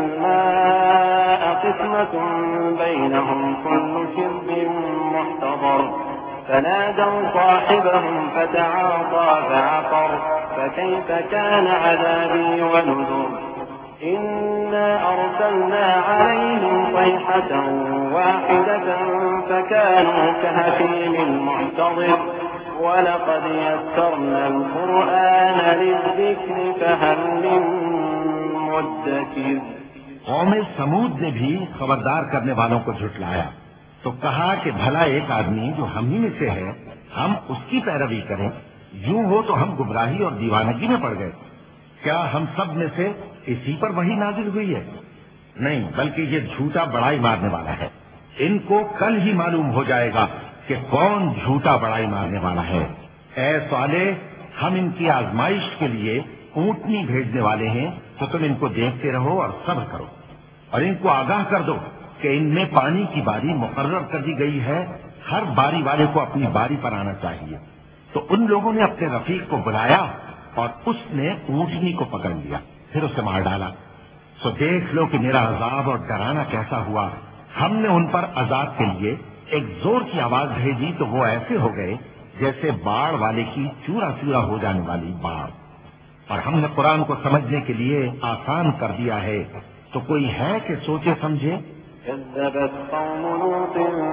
الماء قسمة بينهم كل شرب محتضر فنادوا صاحبهم فتعاطى فعقر فكيف كان عذابي ونذر. إنا أرسلنا عليهم صيحة واحدة فكانوا كهشيم المحتضر ولقد يسرنا القرآن للذكر فهل من مدكر. قوم سمود نے بھی خبردار کرنے والوں کو جھٹلایا تو کہا کہ بھلا ایک آدمی جو ہم ہی میں سے ہے ہم اس کی پیروی کریں، یوں ہو تو ہم گمراہی اور دیوانگی میں پڑ گئے. کیا ہم سب میں سے اسی پر وہی نازل ہوئی ہے؟ نہیں، بلکہ یہ جھوٹا بڑائی مارنے والا ہے. ان کو کل ہی معلوم ہو جائے گا کہ کون جھوٹا بڑائی مارنے والا ہے. اے صالح، ہم ان کی آزمائش کے لیے اونٹنی بھیجنے والے ہیں، تو تم ان کو دیکھتے رہو اور صبر کرو. اور ان کو آگاہ کر دو کہ ان میں پانی کی باری مقرر کر دی گئی ہے، ہر باری والے کو اپنی باری پر آنا چاہیے. تو ان لوگوں نے اپنے رفیق کو بلایا اور اس نے اونٹنی کو پکڑ لیا، پھر اسے مار ڈالا. سو دیکھ لو کہ میرا عذاب اور ڈرانا کیسا ہوا. ہم نے ان پر عذاب کے لیے ایک زور کی آواز بھیجی تو وہ ایسے ہو گئے جیسے باڑ والے کی چورا چورا ہو جانے والی باڑ. اور ہم نے قرآن کو سمجھنے کے لیے آسان کر دیا ہے، تو کوئی ہے کہ سوچے سمجھے؟ كذبت قوم لوط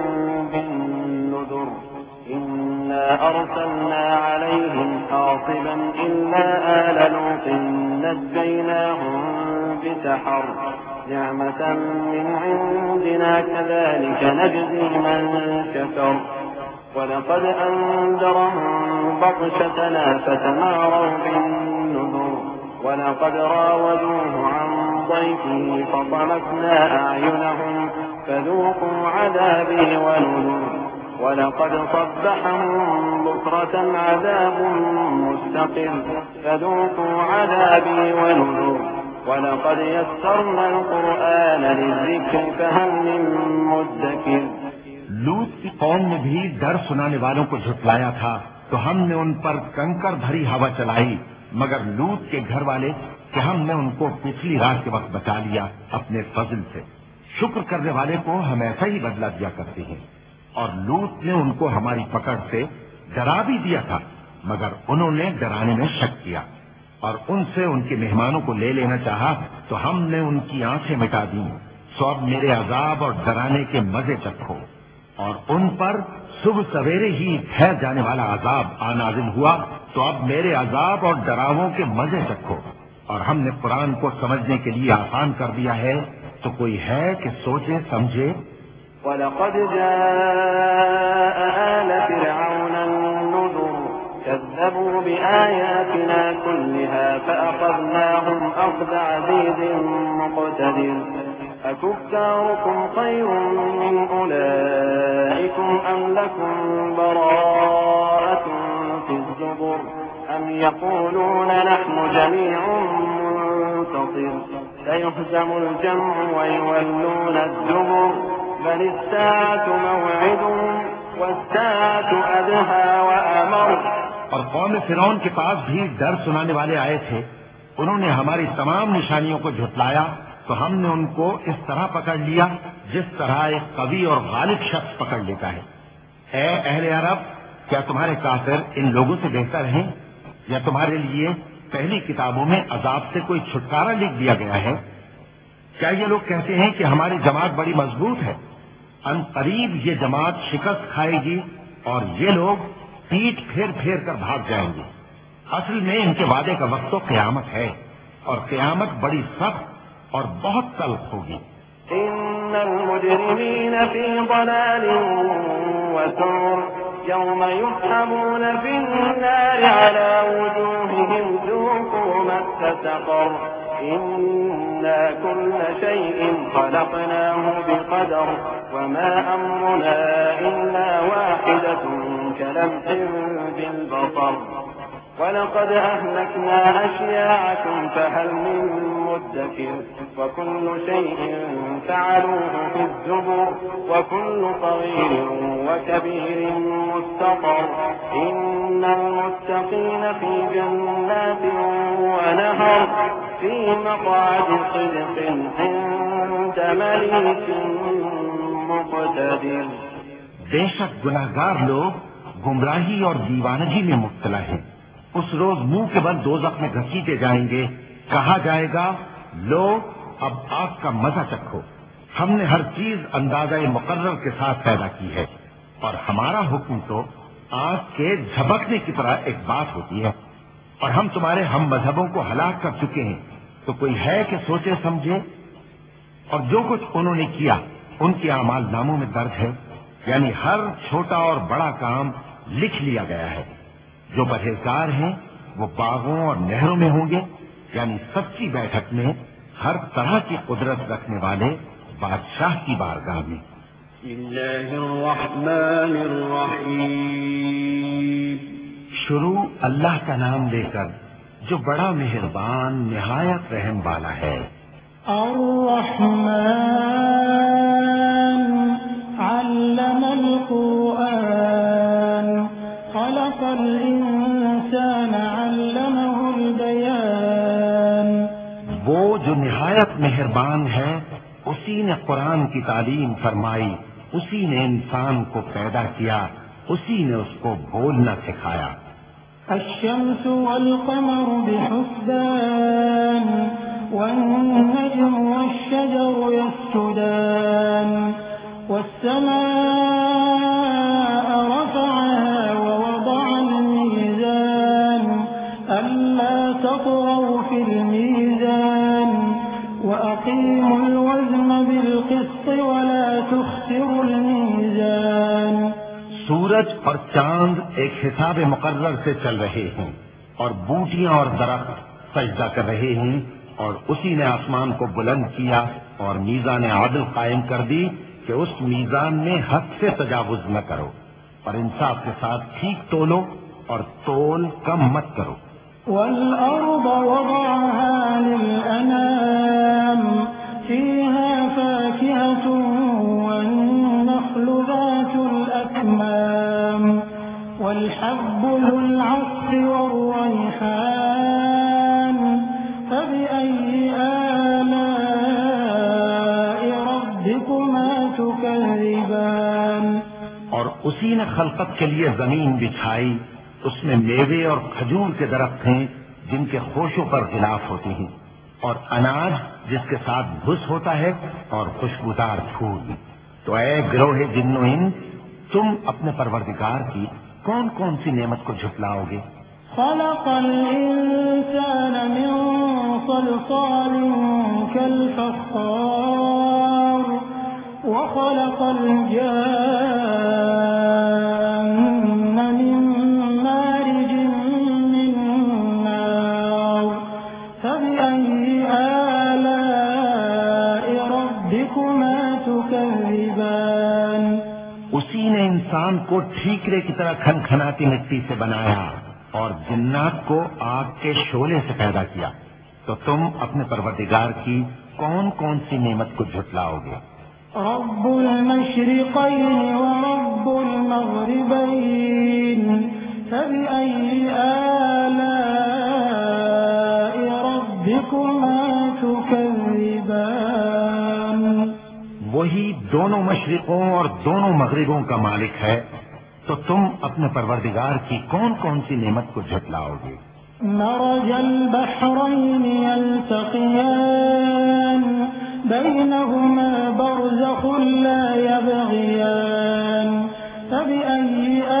بالنذر إنا أرسلنا عليهم حاصبا إلا آل لوط نجيناهم بسحر نعمة من عندنا كذلك نجزي من شكر ولقد أنذرهم بطشتنا فتماروا بالنذر ولقد راودوه عن ضيفه فطمسنا أعينهم فذوقوا عذابي ونذر وَلَقَدْ صَبَّحَهُم بُكْرَةً عَذَابٌ مُسْتَقِرٌّ فَذُوقُوا عَذَابِي وَنُذُرِ وَلَقَدْ يَسَّرْنَا الْقُرْآنَ لِلذِّكْرِ فَهَلْ مِن مُّدَّكِرٍ۔ لوط کی قوم نے بھی ڈر سنانے والوں کو جھٹلایا تھا تو ہم نے ان پر کنکر بھری ہوا چلائی، مگر لوط کے گھر والے کہ ہم نے ان کو پچھلی رات کے وقت بچا لیا اپنے فضل سے۔ شکر کرنے والے کو ہم ایسا ہی بدلہ دیا کرتے ہیں۔ اور لوط نے ان کو ہماری پکڑ سے ڈرا بھی دیا تھا، مگر انہوں نے ڈرانے میں شک کیا اور ان سے ان کے مہمانوں کو لے لینا چاہا تو ہم نے ان کی آنکھیں مٹا دیں۔ سو اب میرے عذاب اور ڈرانے کے مزے چکھو۔ اور ان پر صبح سویرے ہی ٹھہر جانے والا عذاب نازل ہوا تو اب میرے عذاب اور ڈراووں کے مزے چکھو۔ اور ہم نے قرآن کو سمجھنے کے لیے آسان کر دیا ہے، تو کوئی ہے کہ سوچے سمجھے؟ وَلَقَدْ جَاءَ آلَ فِرْعَوْنَ النُّذُرُ كَذَّبُوا بِآيَاتِنَا كُلِّهَا فَأَخَذْنَاهُمْ أَخْذَ عَزِيزٍ مُّقْتَدِرٍ أَكُفَّارُكُمْ خَيْرٌ مِّنْ أُولَٰئِكُمْ أَمْ لَكُمْ بَرَاءَةٌ فِي الزُّبُرِ أَمْ يَقُولُونَ نَحْنُ جَمِيعٌ مُّنتَصِرٌ سَيُهْزَمُ الْجَمْعُ وَيُوَلُّونَ الدُّبُرَ بَلِ السَّاعَةُ مَوْعِدُهُمْ وَالسَّاعَةُ أَدْهَىٰ وَأَمَرُّ۔ اور قوم فرعون کے پاس بھی ڈر سنانے والے آئے تھے، انہوں نے ہماری تمام نشانیوں کو جھٹلایا تو ہم نے ان کو اس طرح پکڑ لیا جس طرح ایک قوی اور غالب شخص پکڑ لیتا ہے۔ اے اہل عرب، کیا تمہارے کافر ان لوگوں سے بہتر ہیں؟ یا تمہارے لیے پہلی کتابوں میں عذاب سے کوئی چھٹکارا لکھ دیا گیا ہے؟ کیا یہ لوگ کہتے ہیں کہ ہماری جماعت بڑی مضبوط ہے؟ ان قریب یہ جماعت شکست کھائے گی اور یہ لوگ پیٹ پھیر پھیر کر بھاگ جائیں گے۔ اصل میں ان کے وعدے کا وقت تو قیامت ہے، اور قیامت بڑی سخت اور بہت تلخ ہوگی۔ ان المجرمین فی ضلال وسعر یوم یسحبون فی النار علی وجوہہم ذوقوا مس سقر انا کل شیء خلقناه بقدر وما امرنا الا واحدة كلمح بالبصر وَلَقَدْ أَهْلَكْنَا أَشْيَاعَكُمْ فَهَلْ مِن مُّدَّكِرٍ وَكُلُّ شَيْءٍ فَعَلُوهُ فِي الزُّبُرِ وَكُلُّ صَغِيرٍ وَكَبِيرٍ مُّسْتَطَرٌ إِنَّ الْمُتَّقِينَ فِي جَنَّاتٍ وَنَهَرٍ فِي مَقْعَدِ صِدْقٍ عِندَ مَلِيكٍ مُّقْتَدِرٍ۔ بے شک گناہگار لوگ گمراہی اور دیوانگی میں مبتلا ہیں۔ اس روز منہ کے بل دوزخ میں گھسیٹے جائیں گے، کہا جائے گا لو اب آگ کا مزہ چکھو۔ ہم نے ہر چیز اندازہ مقرر کے ساتھ پیدا کی ہے، اور ہمارا حکم تو آگ کے جھبکنے کی طرح ایک بات ہوتی ہے، اور ہم تمہارے ہم مذہبوں کو ہلاک کر چکے ہیں، تو کوئی ہے کہ سوچے سمجھے؟ اور جو کچھ انہوں نے کیا ان کے اعمال ناموں میں درج ہے، یعنی ہر چھوٹا اور بڑا کام لکھ لیا گیا ہے۔ جو پرہیزگار ہیں وہ باغوں اور نہروں میں ہوں گے، یعنی سچی بیٹھک میں ہر طرح کی قدرت رکھنے والے بادشاہ کی بارگاہ میں۔ بسم اللہ الرحمن الرحیم۔ شروع اللہ کا نام لے کر جو بڑا مہربان نہایت رحم والا ہے۔ الرحمن علم القرآن خلق الانسان علمه البیان۔ وہ جو نہایت مہربان ہے اسی نے قرآن کی تعلیم فرمائی، اسی نے انسان کو پیدا کیا، اسی نے اس کو بولنا سکھایا۔ الشمس والقمر بحسبان والنجم والشجر يسجدان والسماء رفعها ووضع الميزان ألا تطغوا في الميزان وأقيموا الوزن بالقسط ولا تخسروا الميزان۔ سورج اور چاند ایک حساب مقرر سے چل رہے ہیں، اور بوٹیاں اور درخت سجدہ کر رہے ہیں، اور اسی نے آسمان کو بلند کیا اور میزان عدل قائم کر دی کہ اس میزان میں حد سے تجاوز نہ کرو۔ اور انصاف کے ساتھ ٹھیک تولو اور تول کم مت کرو۔ وَالْأَرْضَ وَضَعَهَا لِلْأَنَامِ فِيهَا فَاكِهَةٌ وَالنَّخْلُ ذَاتُ الْأَكْمَامِ وَالْحَبُّ ذُو الْعَصْفِ وَالرَّيْحَانُ فَبِأَيِّ آلَاءِ رَبِّكُمَا تُكَذِّبَانِ۔ اور اسی نے خلقت کے لیے زمین بچھائی، اس میں میوے اور کھجور کے درخت ہیں جن کے خوشوں پر غلاف ہوتے ہیں، اور اناج جس کے ساتھ بھس ہوتا ہے، اور خوشبودار پھول۔ تو اے گروہ جن و انس، تم اپنے پروردگار کی کون کون سی نعمت کو جھٹلاؤ گے؟ خلق الإنسان من صلصال كالفخار وخلق الجان من مارج من نار فبأي آلاء ربكما تكذبان۔ اسی نے انسان کو ٹھیکرے کی طرح کھنکھناتی مٹی سے بنایا اور جنات کو آگ کے شعلے سے پیدا کیا، تو تم اپنے پروردگار کی کون کون سی نعمت کو جھٹلاؤ گے؟ رب المشرقين ورب المغربين فبأي آلاء ربكما تكذبان۔ وہی دونوں مشرقوں اور دونوں مغربوں کا مالک ہے، تو تم اپنے پروردگار کی کون کون سی نعمت کو جھٹلاؤ گے؟ مرج البحرين يلتقيان بينهما برزخ لا يبغيان فبأي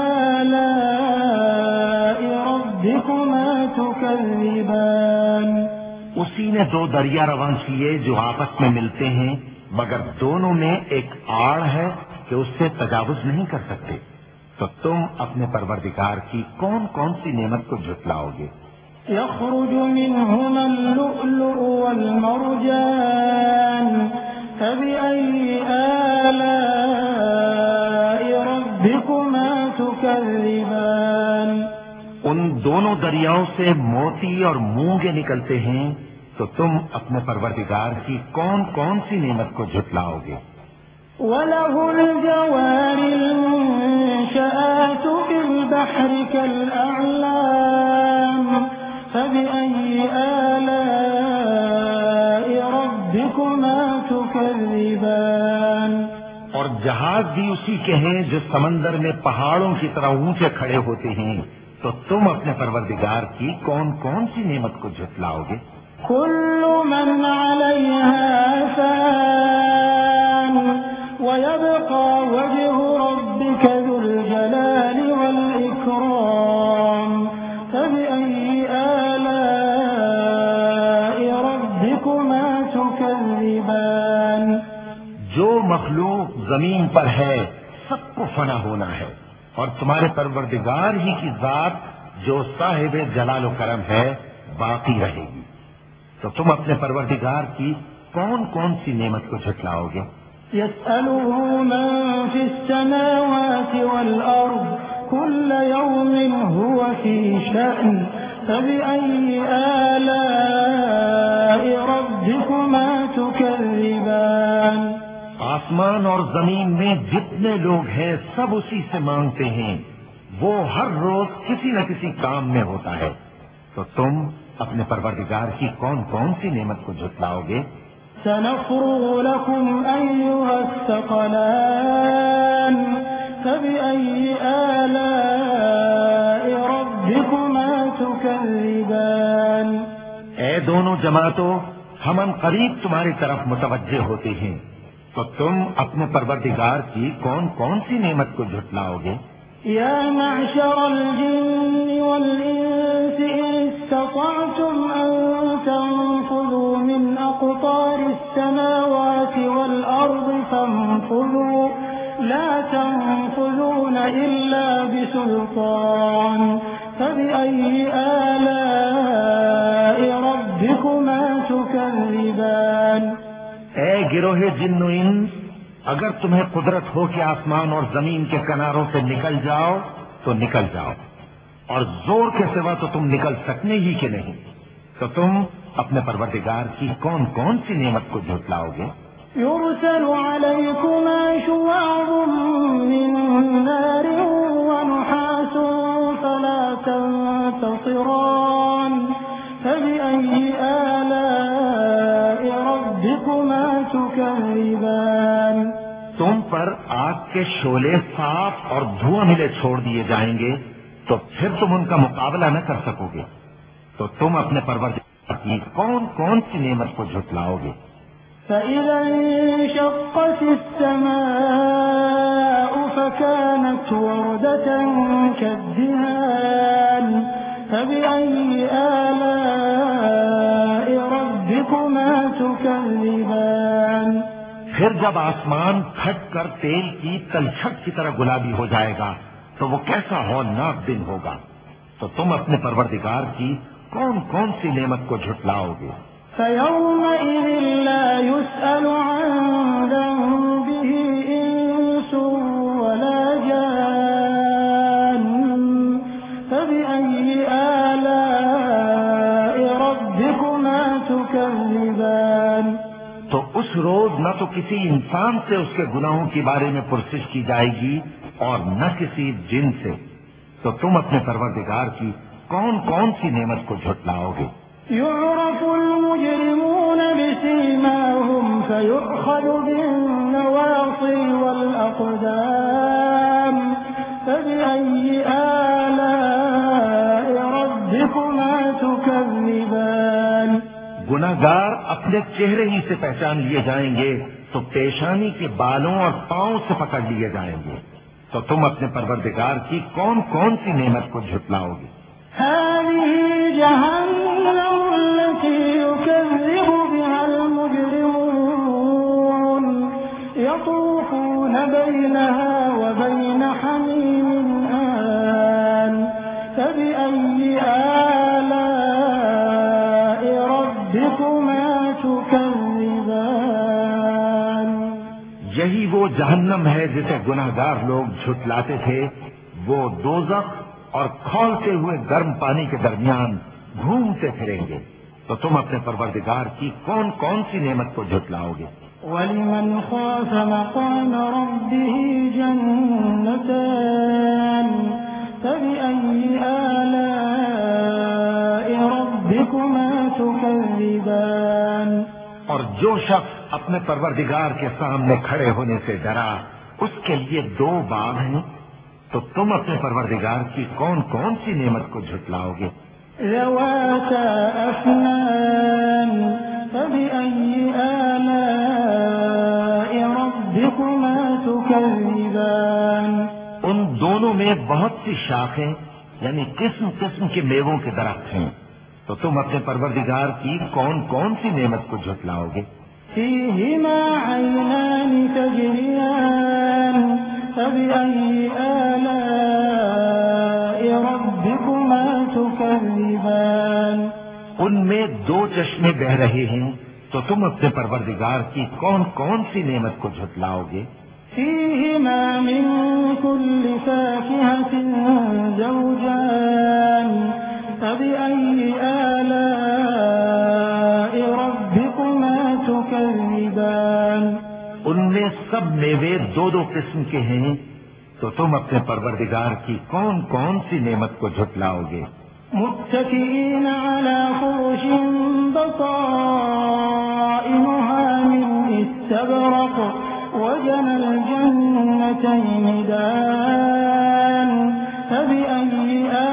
آلاء ربكما تكذبان۔ اسی نے دو دریا رواں کیے جو آپس میں ملتے ہیں، مگر دونوں میں ایک آڑ ہے کہ اس سے تجاوز نہیں کر سکتے، تو تم اپنے پروردگار کی کون کون سی نعمت کو جھٹلاؤ گے؟ يخرج منهما اللؤلؤ والمرجان فبأي آلاء ربكما تكذبان۔ ان دونوں دریاؤں سے موتی اور مونگے نکلتے ہیں، تو تم اپنے پروردگار کی کون کون سی نعمت کو جھٹلاؤ گے؟ وَلَهُ الْجَوَارِ الْمُنشَآتُ فِي الْبَحْرِ كَالْأَعْلَامِ فَبِأَيِّ آلَاءِ رَبِّكُمَا تُكَذِّبَانِ۔ اور جہاز بھی اسی کے ہیں جو سمندر میں پہاڑوں کی طرح اونچے کھڑے ہوتے ہیں، تو تم اپنے پروردگار کی کون کون سی نعمت کو جھٹلاؤ گے؟ كل من عليها فان ويبقى وجه ربك ذو الجلال والإكرام فبأي آلاء ربكما تكذبان۔ جو مخلوق زمین پر ہے سب کو فنا ہونا ہے، اور تمہارے پروردگار ہی کی ذات جو صاحب جلال و کرم ہے باقی رہے گی، تو تم اپنے پروردگار کی کون کون سی نعمت کو جھٹلاؤ گے؟ يسأله من في السماوات والأرض كل يوم هو في شأن فبأي آلاء ربكما تكذبان۔ آسمان اور زمین میں جتنے لوگ ہیں سب اسی سے مانگتے ہیں، وہ ہر روز کسی نہ کسی کام میں ہوتا ہے، تو تم اپنے پروردگار کی کون کون سی نعمت کو جھٹلاؤ گے؟ سنفرغ لكم أيها الثقلان فبأي آلاء ربكما تكذبان۔ اے دونوں جماعتوں، ہم ان قریب تمہاری طرف متوجہ ہوتے ہیں، تو تم اپنے پروردگار کی کون کون سی نعمت کو جھٹلاؤ گے؟ يا معشر الجن والإنس إن استطعتم أن تنفذوا من أقطار السماوات والأرض فانفذوا لا تنفذون إلا بسلطان فبأي آلاء ربكما تكذبان۔ اے گروہ جن و انس، اگر تمہیں قدرت ہو کہ آسمان اور زمین کے کناروں سے نکل جاؤ تو نکل جاؤ، اور زور کے سوا تو تم نکل سکنے ہی کہ نہیں، تو تم اپنے پروردگار کی کون کون سی نعمت کو جھٹلاؤ گے؟ يرسل عليكما شواظ من نار ونحاس فلا تنتصران فبأي آلاء ربكما تكذبان۔ تم پر آگ کے شعلے صاف اور دھواں ملے چھوڑ دیے جائیں گے تو پھر تم ان کا مقابلہ نہ کر سکو گے، تو تم اپنے پروردگار کی کون کون سی نعمت کو جھٹلاؤ گے؟ فإذا انشقت السماء فكانت وردة كالدهان فبأي آلاء ربكما تكذبان۔ پھر جب آسمان پھٹ کر تیل کی تلچھٹ کی طرح گلابی ہو جائے گا تو وہ کیسا ہولناک دن ہوگا، تو تم اپنے پروردگار کی کون کون سی نعمت کو جھٹلاؤ گے؟ فيومئذ لا يسأل عن ذنبه إنس ولا جان فبأي آلاء ربكما تكذبان۔ تو اس روز نہ تو کسی انسان سے اس کے گناہوں کے بارے میں پرسش کی جائے گی اور نہ کسی جن سے، تو تم اپنے پروردگار کی کون کون سی نعمت کو جھٹلاؤ گے؟ يعرف المجرمون بسيماهم فيؤخذ بالنواصي والأقدام فبأي آلاء ربكما تكذبان۔ گناہگار اپنے چہرے ہی سے پہچان لیے جائیں گے تو پیشانی کے بالوں اور پاؤں سے پکڑ لیے جائیں گے، تو تم اپنے پروردگار کی کون کون سی نعمت کو جھٹلاؤ گے؟ هذه جهنم التي يكذب بها المجرمون يطوفون بينها وبين حميم آن فبأي آلاء ربكما تكذبان۔ یہی وہ جہنم ہے جسے گناہگار لوگ جھٹلاتے تھے، وہ دوزخ اور کھولتے ہوئے گرم پانی کے درمیان گھومتے پھریں گے، تو تم اپنے پروردگار کی کون کون سی نعمت کو جھٹلاؤ گے؟ وَلِمَنْ خَافَ مَقَامَ رَبِّهِ جَنَّتَانِ فَبِأَيِّ آلَاءِ رَبِّكُمَا تُكَذِّبَانِ۔ اور جو شخص اپنے پروردگار کے سامنے کھڑے ہونے سے ڈرا، اس کے لیے دو باغ ہیں، تو تم اپنے پروردگار کی کون کون سی نعمت کو جھٹلاؤ گے؟ ذواتا أفنان فبأي آلاء ربكما تكذبان۔ ان دونوں میں بہت سی شاخیں یعنی قسم قسم کے میووں کے درخت ہیں، تو تم اپنے پروردگار کی کون کون سی نعمت کو جھٹلاؤ گے؟ فيهما عينان تجريان فبأي آلاء ربكما تكذبان۔ ان میں دو چشمے بہ رہے ہیں، تو تم اپنے پروردگار کی کون کون سی نعمت کو جھٹلاؤ گے؟ فيهما من كل فاكهة زوجان فبأي آلاء ربكما تكذبان۔ ان میں سب میوے دو دو قسم کے ہیں، تو تم اپنے پروردگار کی کون کون سی نعمت کو جھٹلاؤ گے؟ متكئين على فرش بطائنها من استبرق وجنى الجنتين دان فبأي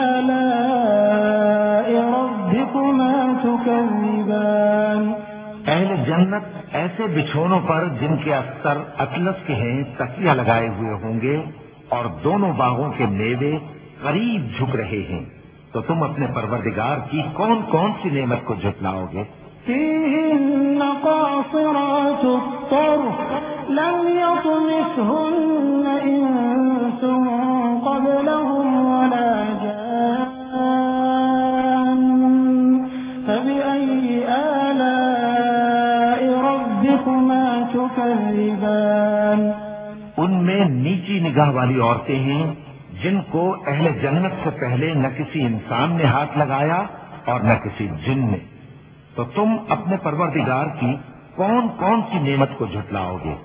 آلاء ربكما تكذبان۔ اہل جنت ایسے بچھونوں پر جن کے استر اطلس کے ہیں تکیہ لگائے ہوئے ہوں گے، اور دونوں باغوں کے میوے قریب جھک رہے ہیں، تو تم اپنے پروردگار کی کون کون سی نعمت کو جھٹلاؤ گے؟ فيهن قاصرات الطرف لم يطمثهن إنس قبلهم ولا جان فبأي آلاء ربكما تكذبان۔ ان میں نیچی نگاہ والی عورتیں ہیں جن کو اہل جنت سے پہلے نہ کسی انسان نے ہاتھ لگایا اور نہ کسی جن نے، تو تم اپنے پروردگار کی کون کون سی نعمت کو جھٹلاؤ گے؟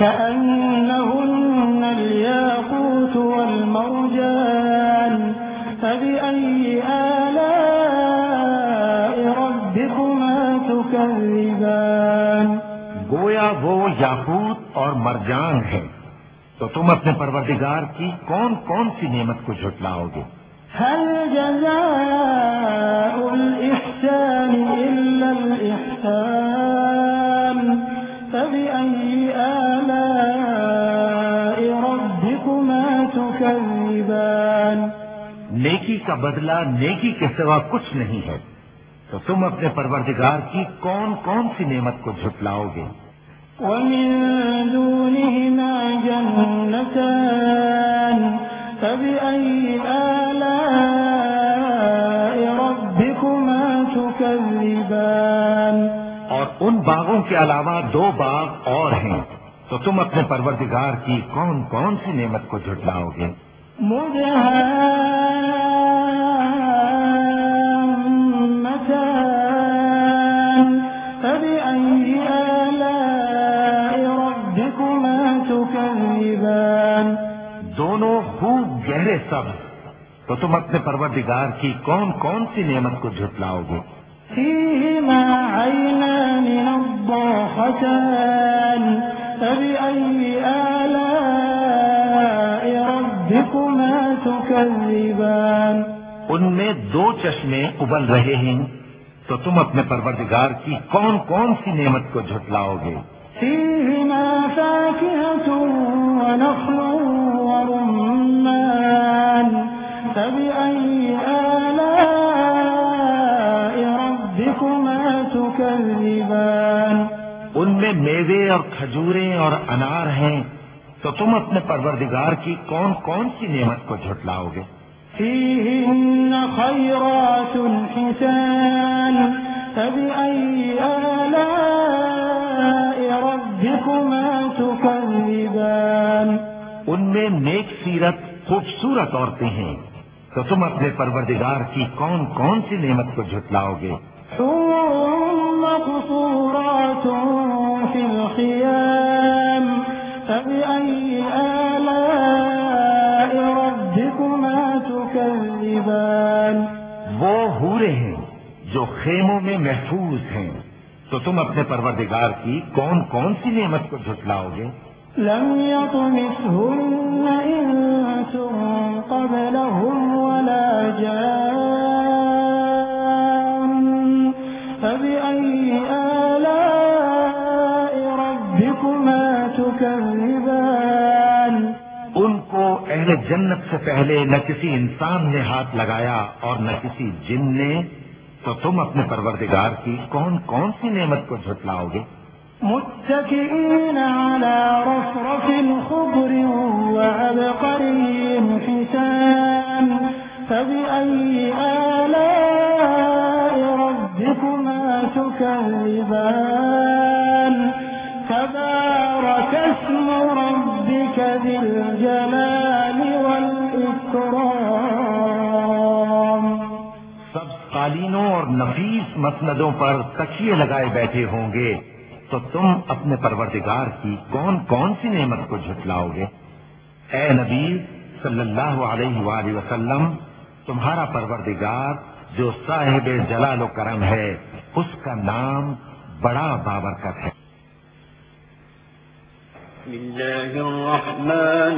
كأنهن الياقوت والمرجان فبأي آلاء ربكما تكذبان گویا وہ یاقوت اور مرجان ہے، تو تم اپنے پروردگار کی کون کون سی نعمت کو جھٹلاؤ گے؟ هل جزاء الإحسان إلا الإحسان فبأي آلاء ربكما تكذبان نیکی کا بدلہ نیکی کے سوا کچھ نہیں ہے، تو تم اپنے پروردگار کی کون کون سی نعمت کو جھٹلاؤ گے؟ ومن دونهما جنتان فبأي آلاء ربكما تكذبان اور ان باغوں کے علاوہ دو باغ اور ہیں، تو تم اپنے پروردگار کی کون کون سی نعمت کو جھٹلاؤ گے؟ مدهامتان فبأي آلاء ربكما تكذبان دونوں خوب گہرے سبز، تو تم اپنے پروردگار کی کون کون سی نعمت کو جھٹلاؤ گے؟ فيهما عينان نضاختان فبأي آلاء ربكما تكذبان ان میں دو چشمے ابل رہے ہیں، تو تم اپنے پروردگار کی کون کون سی نعمت کو جھٹلاؤ گے؟ فيهما فاكهة ونخل ورمان فبأي آلاء ربكما تكذبان ان میں میوے اور کھجوریں اور انار ہیں، تو تم اپنے پروردگار کی کون کون سی نعمت کو جھٹلاؤ گے؟ فيهن خيرات حسان فبأي آلاء ربكما تكذبان ان میں نیک سیرت خوبصورت عورتیں ہیں، تو تم اپنے پروردگار کی کون کون سی نعمت کو جھٹلاؤ گے؟ حور مقصورات في الخيام فبأي آلاء ربكما تكذبان وہ حوریں ہیں جو خیموں میں محفوظ ہیں، تو تم اپنے پروردگار کی کون کون سی نعمت کو جھٹلاؤ گے؟ لم يطمثهن إنس قبلهم ولا جان فبأي آلاء ربكما تكذبان ان کو اہل جنت سے پہلے نہ کسی انسان نے ہاتھ لگایا اور نہ کسی جن نے، تو تم اپنے پروردگار کی کون کون سی نعمت کو جھٹلاؤ گے؟ متكئين على رفرف خضر وعبقري حسان فبأي آلاء ربكما تكذبان تبارك اسم ربك ذي الجلال والإكرام سب قالینوں اور نفیس مسندوں پر تکیے لگائے بیٹھے ہوں گے، تو تم اپنے پروردگار کی کون کون سی نعمت کو جھٹلاؤ گے؟ اے نبی صلی اللہ علیہ وآلہ وسلم، تمہارا پروردگار جو صاحب جلال و کرم ہے، اس کا نام بڑا بابرکت ہے۔ بسم اللہ الرحمن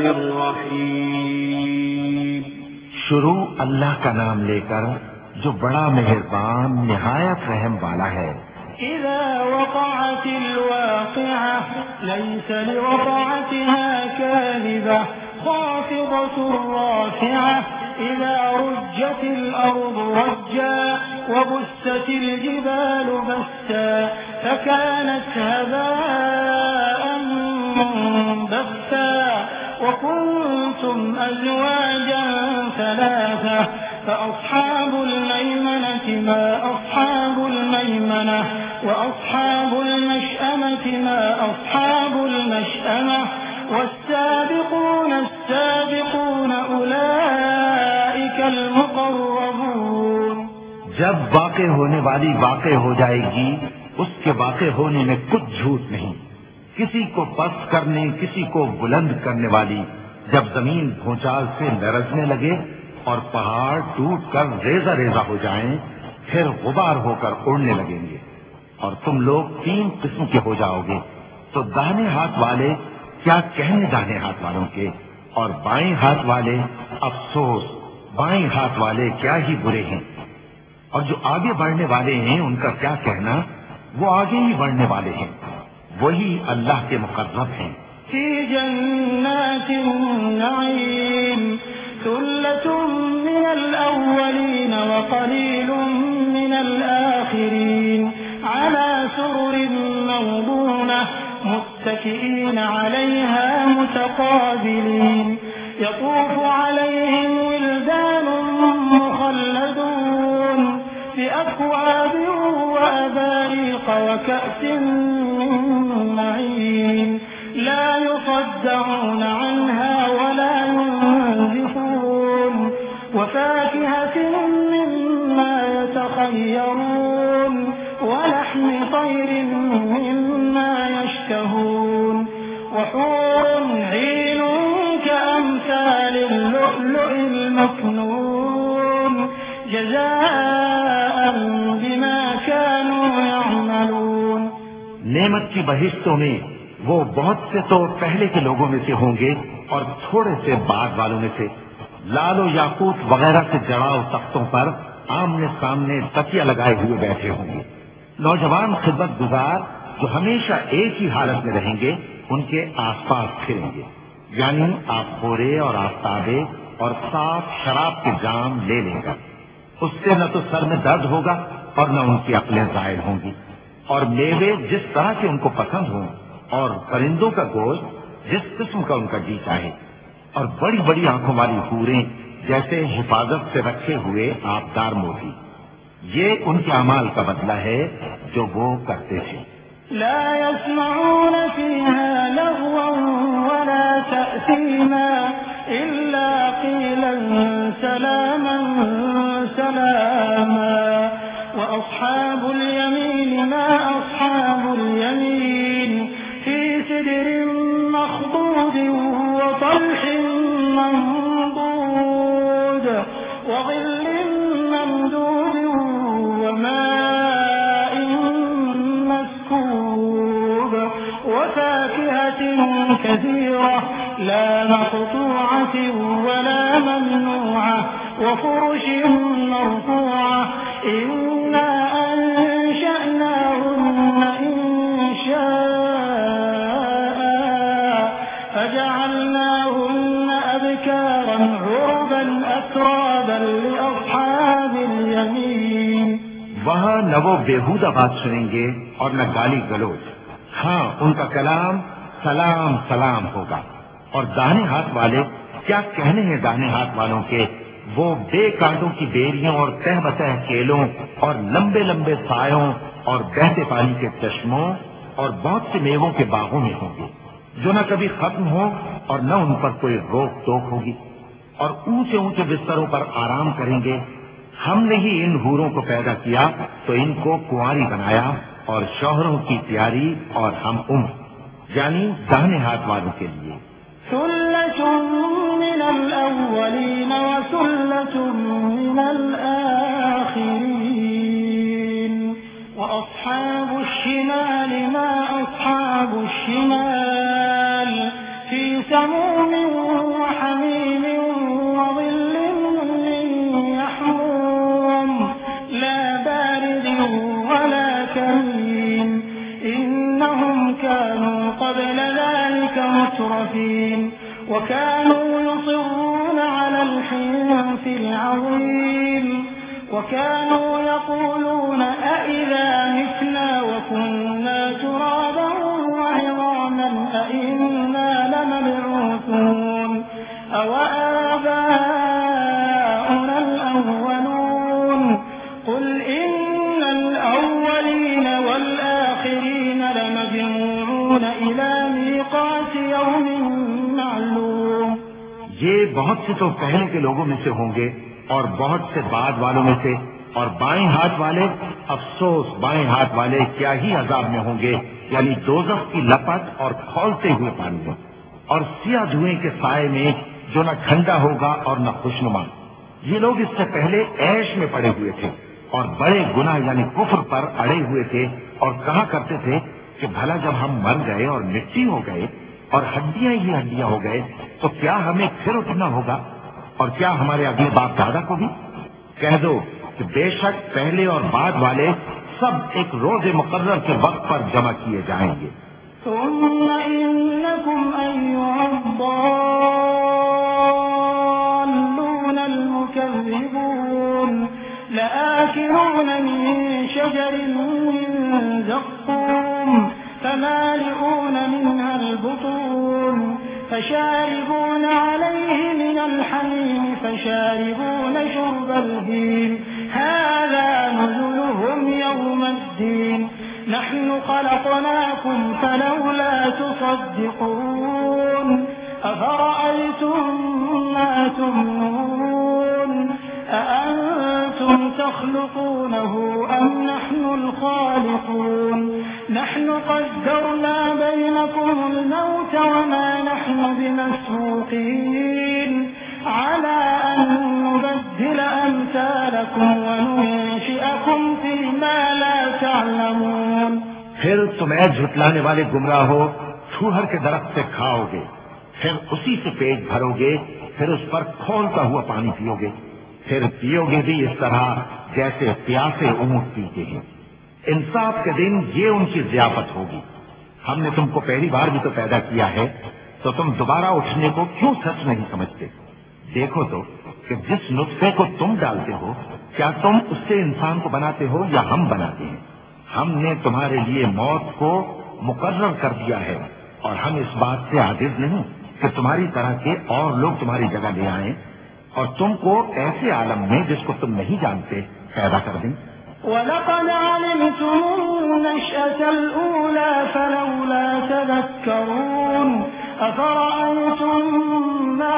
الرحیم شروع اللہ کا نام لے کر جو بڑا مہربان نہایت رحم والا ہے۔ إذا وقعت الواقعة ليس لوقعتها كاذبة خافضة رافعة إذا رجت الأرض رجا وبست الجبال بسا فكانت هباء منبثا وكنتم أزواجا ثلاثة فأصحاب الميمنة ما أصحاب الميمنة وأصحاب المشأمة ما أصحاب المشأمة جب واقع ہونے والی واقع ہو جائے گی، اس کے واقع ہونے میں کچھ جھوٹ نہیں، کسی کو پست کرنے کسی کو بلند کرنے والی، جب زمین بھونچال سے لرزنے لگے اور پہاڑ ٹوٹ کر ریزہ ریزہ ہو جائیں، پھر غبار ہو کر اڑنے لگیں گے، اور تم لوگ 3 قسم کے ہو جاؤ گے، تو داہنے ہاتھ والے کیا کہنے داہنے ہاتھ والوں کے، اور بائیں ہاتھ والے افسوس، بائیں ہاتھ والے کیا ہی برے ہیں، اور جو آگے بڑھنے والے ہیں ان کا کیا کہنا، وہ آگے ہی بڑھنے والے ہیں، وہی اللہ کے مقرب ہیں۔ فی جنات النعیم ثلة من الأولین وقلیل من الآخرین على سرر موضونة متكئين عليها متقابلين يطوف عليهم ولدان مخلدون بأكواب وأباريق وكأس من معين لا يصدعون عنها ولا ينزفون وفاكهة مما يتخيرون ولحم طير مما يشتهون وحور عين كأمثال اللؤلؤ المكنون جزاء بما كانوا يعملون۔ نعمت کی بہشتوں میں وہ بہت سے تو پہلے کے لوگوں میں سے ہوں گے اور تھوڑے سے بعد والوں میں سے، لال و یاقوت وغیرہ سے جڑاؤ تختوں پر آمنے سامنے تکیہ لگائے ہوئے بیٹھے ہوں گے۔ نوجوان خدمت گزار جو ہمیشہ ایک ہی حالت میں رہیں گے ان کے آس پاس پھریں گے، یعنی آپ خورے اور آفتابے اور صاف شراب کے جام لے لیں گا، اس سے نہ تو سر میں درد ہوگا اور نہ ان کی عقلیں زائل ہوں گی، اور میوے جس طرح کے ان کو پسند ہوں، اور پرندوں کا گوشت جس قسم کا ان کا جی چاہے، اور بڑی بڑی آنکھوں والی حوریں جیسے حفاظت سے رکھے ہوئے آبدار موتی۔ یہ ان کے اعمال کا بدلہ ہے جو وہ کرتے تھے۔ لا يسمعون فيها لغوا ولا تأثيما إلا قيلا سلاما سلاما وأصحاب اليمين ما أصحاب اليمين في سدر مخضود وطلح منضود وظل ممدود وماء مسكوب وفاكهة كثيرة لا مقطوعة ولا ممنوعة وفرش مرفوعة إنا أنشأناهن إنشاء فجعلناهن أبكارا عربا أترابا لأصحاب اليمين۔ وہاں نہ وہ بےہودہ بات سنیں گے اور نہ گالی گلوچ، ہاں ان کا کلام سلام سلام ہوگا۔ اور داہنے ہاتھ والے کیا کہنے ہیں داہنے ہاتھ والوں کے، وہ بے کانٹوں کی بیریوں اور تہ بتہ کیلوں اور لمبے لمبے سایوں اور بہتے پانی کے چشموں اور بہت سے میووں کے باغوں میں ہوں گے، جو نہ کبھی ختم ہو اور نہ ان پر کوئی روک ٹوک ہوگی، اور اونچے اونچے بستروں پر آرام کریں گے۔ ہم نے ہی ان حوروں کو پیدا کیا تو ان کو کنواری بنایا، اور شوہروں کی پیاری اور ہم عمر، یعنی داہنے ہاتھ والوں کے لیے۔ ثلة من الأولين وثلة من الآخرين وأصحاب الشمال ما أصحاب الشمال في سموم وحميم وظل من يحموم لا بارد ولا كريم إنهم كانوا قبل ذلك مترفين وكانوا يصرون على الحنث العظيم وكانوا يقولون أئذا متنا وكنا ترابا وعظاما أئنا لمبعوثون أوآباؤنا الأولون قل إن الأولين والآخرين لمجموعون إلى ميقات يوم معلوم۔ یہ بہت سے تو پہلے کے لوگوں میں سے ہوں گے اور بہت سے بعد والوں میں سے، اور بائیں ہاتھ والے افسوس، بائیں ہاتھ والے کیا ہی عذاب میں ہوں گے، یعنی دوزخ کی لپٹ اور کھولتے ہوئے پانی میں، اور سیاہ دھوئیں کے سائے میں جو نہ ٹھنڈا ہوگا اور نہ خوشنما۔ یہ لوگ اس سے پہلے عیش میں پڑے ہوئے تھے اور بڑے گناہ یعنی کفر پر اڑے ہوئے تھے، اور کہا کرتے تھے کہ بھلا جب ہم مر گئے اور مٹی ہو گئے اور ہڈیاں ہی ہڈیاں ہو گئے تو کیا ہمیں پھر اٹھنا ہوگا، اور کیا ہمارے اگلے باپ دادا کو بھی؟ کہہ دو کہ بے شک پہلے اور بعد والے سب ایک روز مقرر کے وقت پر جمع کیے جائیں گے۔ ثم إنكم أيها الضالون المكذبون لآكلون من شجر من زقوم فمالئون منها البطون فشاربون عليه من الحميم فشاربون شرب الهيم هذا نزلهم يوم الدين نحن خلقناكم فلولا تصدقون أفرأيتم ما تمنون أأنتم تخلقونه أم نحن الخالقون نحن قدرنا بينكم الموت وما نحن بمسبوقين على أن نبدل أمثالكم وننشئكم فيما لا تعلمون۔ پھر تم اے جھٹلانے والے گمراہ ہو چھوہر کے درخت سے کھاؤ گے، پھر اسی سے پیٹ بھرو گے، پھر اس پر کھولتا ہوا پانی پیو گے، پھر پیو گے بھی اس طرح جیسے پیاسے اونٹ پیتے ہیں۔ انصاف کے دن یہ ان کی ضیافت ہوگی۔ ہم نے تم کو پہلی بار بھی تو پیدا کیا ہے، تو تم دوبارہ اٹھنے کو کیوں سچ نہیں سمجھتے؟ دیکھو تو کہ جس نطفے کو تم ڈالتے ہو کیا تم اس سے انسان کو بناتے ہو یا ہم بناتے ہیں؟ ہم نے تمہارے لیے موت کو مقرر کر دیا ہے، اور ہم اس بات سے عاجز نہیں کہ تمہاری طرح کے اور لوگ تمہاری جگہ لے آئیں اور تم کو ایسے عالم میں جس کو تم نہیں جانتے پیدا کر دیں۔ وَلَقَدْ عَلِمْتُمُ النَّشْأَةَ الْأُولَى فَلَوْلَا تَذَكَّرُونَ أَفَرَأَيْتُم مَّا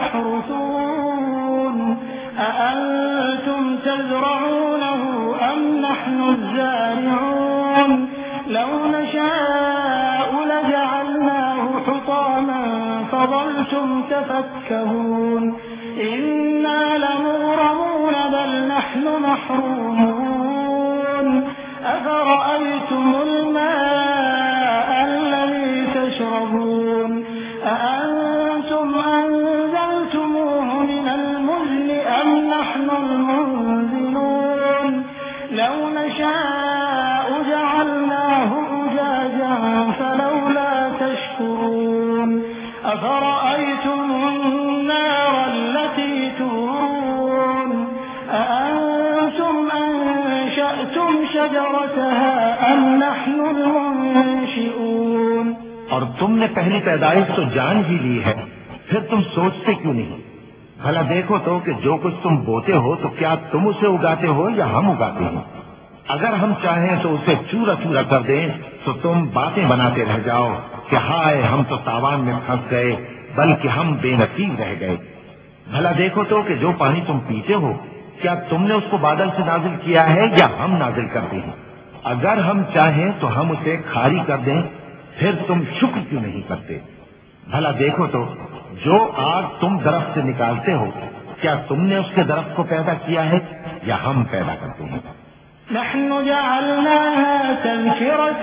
تَحْرُثُونَ أَأَنتُمْ تَزْرَعُونَهُ أَمْ نَحْنُ الزَّارِعُونَ لَوْ نَشَاءُ لَجَعَلْنَاهُ حُطَامًا فَظَلْتُمْ تَفَكَّهُونَ إِنَّا لَمُغْرَمُونَ بَلْ نَحْنُ مَحْرُومُونَ أَفَرَأَيْتُمُ الْمَاءَ الَّذِي تَشْرَبُونَ أَأَنتُمْ أَنزَلْتُمُوهُ مِنَ الْمُزْنِ أَمْ نَحْنُ الْمُنزِلُونَ لَوْ نَشَاءُ جَعَلْنَاهُ أُجَاجًا فَلَوْلَا تَشْكُرُونَ أَفَرَأَيْتُمُ النَّارَ الَّتِي تُورُونَ أَأَنتُمْ أَنشَأْتُمْ شَجَرَتَهَا أَمْ نَحْنُ الْمُنشِئُونَ۔ اور تم نے پہلی پیدائش تو جان ہی لی ہے، پھر تم سوچتے کیوں نہیں؟ بھلا دیکھو تو کہ جو کچھ تم بوتے ہو تو کیا تم اسے اگاتے ہو یا ہم اگاتے ہیں؟ اگر ہم چاہیں تو اسے چورا چورا کر دیں تو تم باتیں بناتے رہ جاؤ کہ ہائے ہم تو تاوان میں پھنس گئے، بلکہ ہم بے نصیب رہ گئے۔ بھلا دیکھو تو کہ جو پانی تم پیتے ہو کیا تم نے اس کو بادل سے نازل کیا ہے یا ہم نازل کرتے ہیں؟ اگر ہم چاہیں تو ہم اسے کھاری کر دیں، پھر تم شکر کیوں نہیں کرتے؟ بھلا دیکھو تو جو آگ تم درخت سے نکالتے ہو کیا تم نے اس کے درخت کو پیدا کیا ہے یا ہم پیدا کرتے ہیں؟ نحن جعلناها تذكرة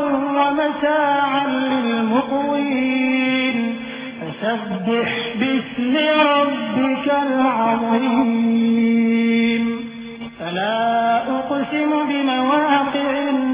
ومتاعا للمقوين فسبح باسم ربك العظيم فلا أقسم بمواقع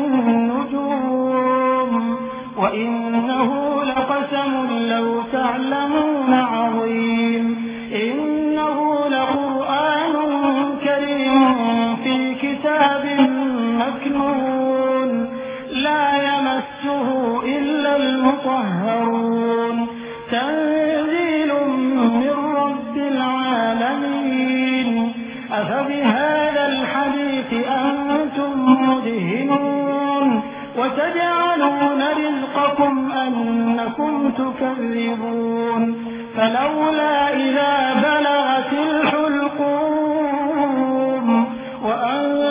النجوم وإنه لقسم لو تعلمون عظيم إنه لقرآن كريم في كتاب مكنون لا يمسه إلا المطهرون تنزيل من رب العالمين أفبهذا الحديث أنتم مدهنون وتجعلون رزقكم أنكم تكذبون فلولا إذا بلغت الحلقوم وأنتم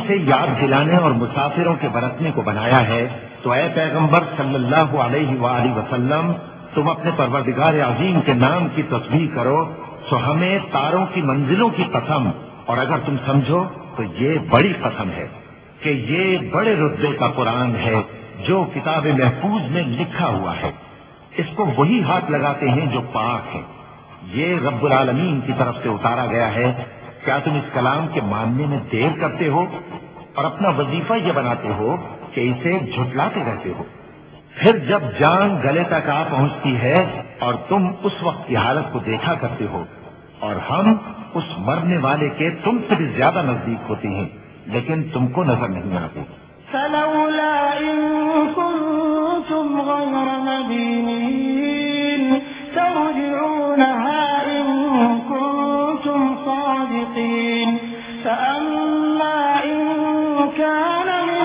اسے یاد دلانے اور مسافروں کے برتنے کو بنایا ہے، تو اے پیغمبر صلی اللہ علیہ وآلہ وسلم، تم اپنے پروردگار عظیم کے نام کی تسبیح کرو، سو ہمیں تاروں کی منزلوں کی قسم، اور اگر تم سمجھو تو یہ بڑی قسم ہے کہ یہ بڑے رتبے کا قرآن ہے جو کتاب محفوظ میں لکھا ہوا ہے، اس کو وہی ہاتھ لگاتے ہیں جو پاک ہیں، یہ رب العالمین کی طرف سے اتارا گیا ہے۔ کیا تم اس کلام کے ماننے میں دیر کرتے ہو اور اپنا وظیفہ یہ بناتے ہو کہ اسے جھٹلاتے رہتے ہو؟ پھر جب جان گلے تک آ پہنچتی ہے اور تم اس وقت کی حالت کو دیکھا کرتے ہو، اور ہم اس مرنے والے کے تم سے بھی زیادہ نزدیک ہوتے ہیں، لیکن تم کو نظر نہیں آتے۔ فلولا إن كنتم غير مدينين ترجعونها إن كنتم صادقين فأما إن كان من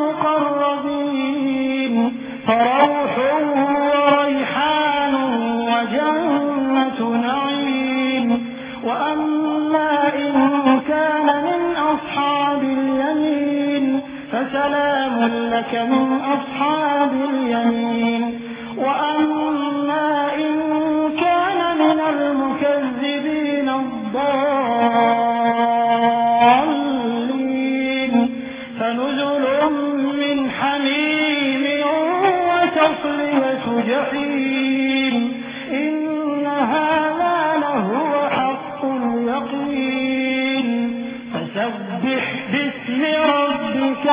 المقربين فروح وريحان وجنة نعيم وأما إن كان من أصحاب اليمين فسلام لك من أصحاب اليمين وأما إن كان من المكذبين الضالين فنزل من حميم وتصلية جحيم إن هذا لهو حق اليقين فسبح باسم ربك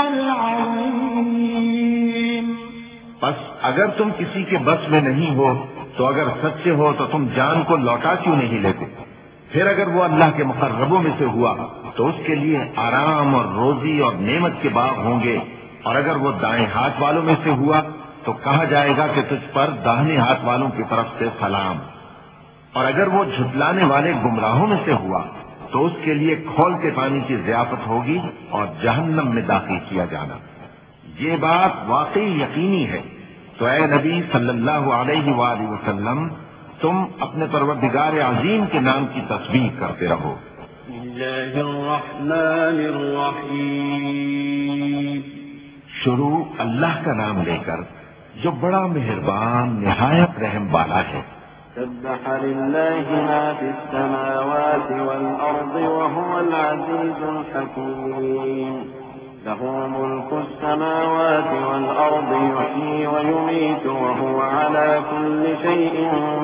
العظيم۔ بس اگر تم کسی کے بس میں نہیں ہو تو اگر سچے ہو تو تم جان کو لوٹا کیوں نہیں لیتے؟ پھر اگر وہ اللہ کے مقربوں میں سے ہوا تو اس کے لیے آرام اور روزی اور نعمت کے باغ ہوں گے، اور اگر وہ دائیں ہاتھ والوں میں سے ہوا تو کہا جائے گا کہ تجھ پر داہنے ہاتھ والوں کی طرف سے سلام، اور اگر وہ جھٹلانے والے گمراہوں میں سے ہوا تو اس کے لیے کھولتے پانی کی ضیافت ہوگی اور جہنم میں داخل کیا جانا۔ یہ بات واقعی یقینی ہے، تو اے نبی صلی اللہ علیہ وآلہ وسلم، تم اپنے پروردگار عظیم کے نام کی تسبیح کرتے رہو۔ بسم اللہ الرحمن الرحیم۔ شروع اللہ کا نام لے کر جو بڑا مہربان نہایت رحم والا ہے۔ سبح لله ما في السماوات والأرض وهو العزيز الحكيم له ملك السماوات والأرض يحيي ويميت وهو على كل شيء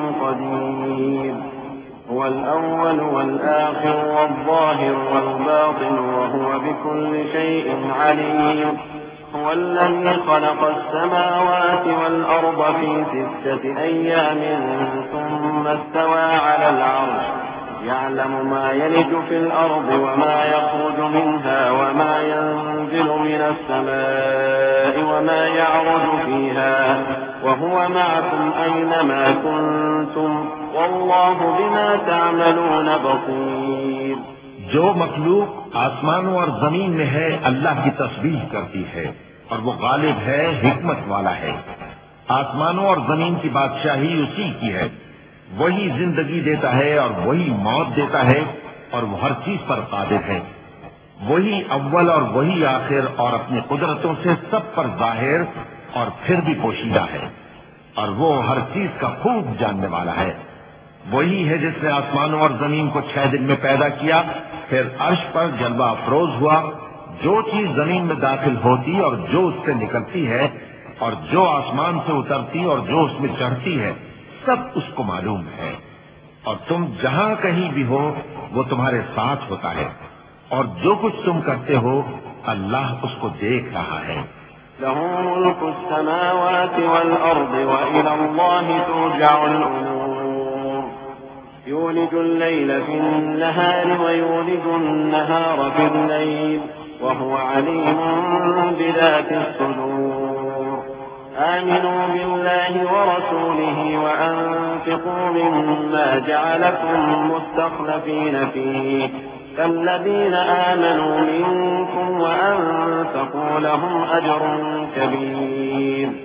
قدير هو الأول والآخر والظاهر والباطن وهو بكل شيء عليم هو الذي خلق السماوات والأرض في 6 أيام ثم استوى على العرش يعلم ما يلج في الأرض وما يخرج منها وما ينزل من السماء وما يعرج فيها وهو معكم أينما كنتم والله بما تعملون بصير۔ جو مخلوق آسمانوں اور زمین میں ہے اللہ کی تسبیح کرتی ہے، اور وہ غالب ہے، حکمت والا ہے۔ آسمانوں اور زمین کی بادشاہی اسی کی ہے، وہی زندگی دیتا ہے اور وہی موت دیتا ہے، اور وہ ہر چیز پر قادر ہے۔ وہی اول اور وہی آخر، اور اپنی قدرتوں سے سب پر ظاہر اور پھر بھی پوشیدہ ہے، اور وہ ہر چیز کا خوب جاننے والا ہے۔ وہی ہے جس نے آسمانوں اور زمین کو 6 دن میں پیدا کیا، پھر عرش پر جلوہ افروز ہوا۔ جو چیز زمین میں داخل ہوتی اور جو اس سے نکلتی ہے، اور جو آسمان سے اترتی اور جو اس میں چڑھتی ہے، سب اس کو معلوم ہے۔ اور تم جہاں کہیں بھی ہو وہ تمہارے ساتھ ہوتا ہے، اور جو کچھ تم کرتے ہو اللہ اس کو دیکھ رہا ہے۔ له ملك السماوات والأرض وإلى الله ترجع الأمور يولج الليل في النهار ويولج النهار في الليل وهو عليم بذات الصدور آمنوا بالله ورسوله وأنفقوا مما جعلكم مستخلفين فيه فالذين آمنوا منكم وأنفقوا لهم أجر كبير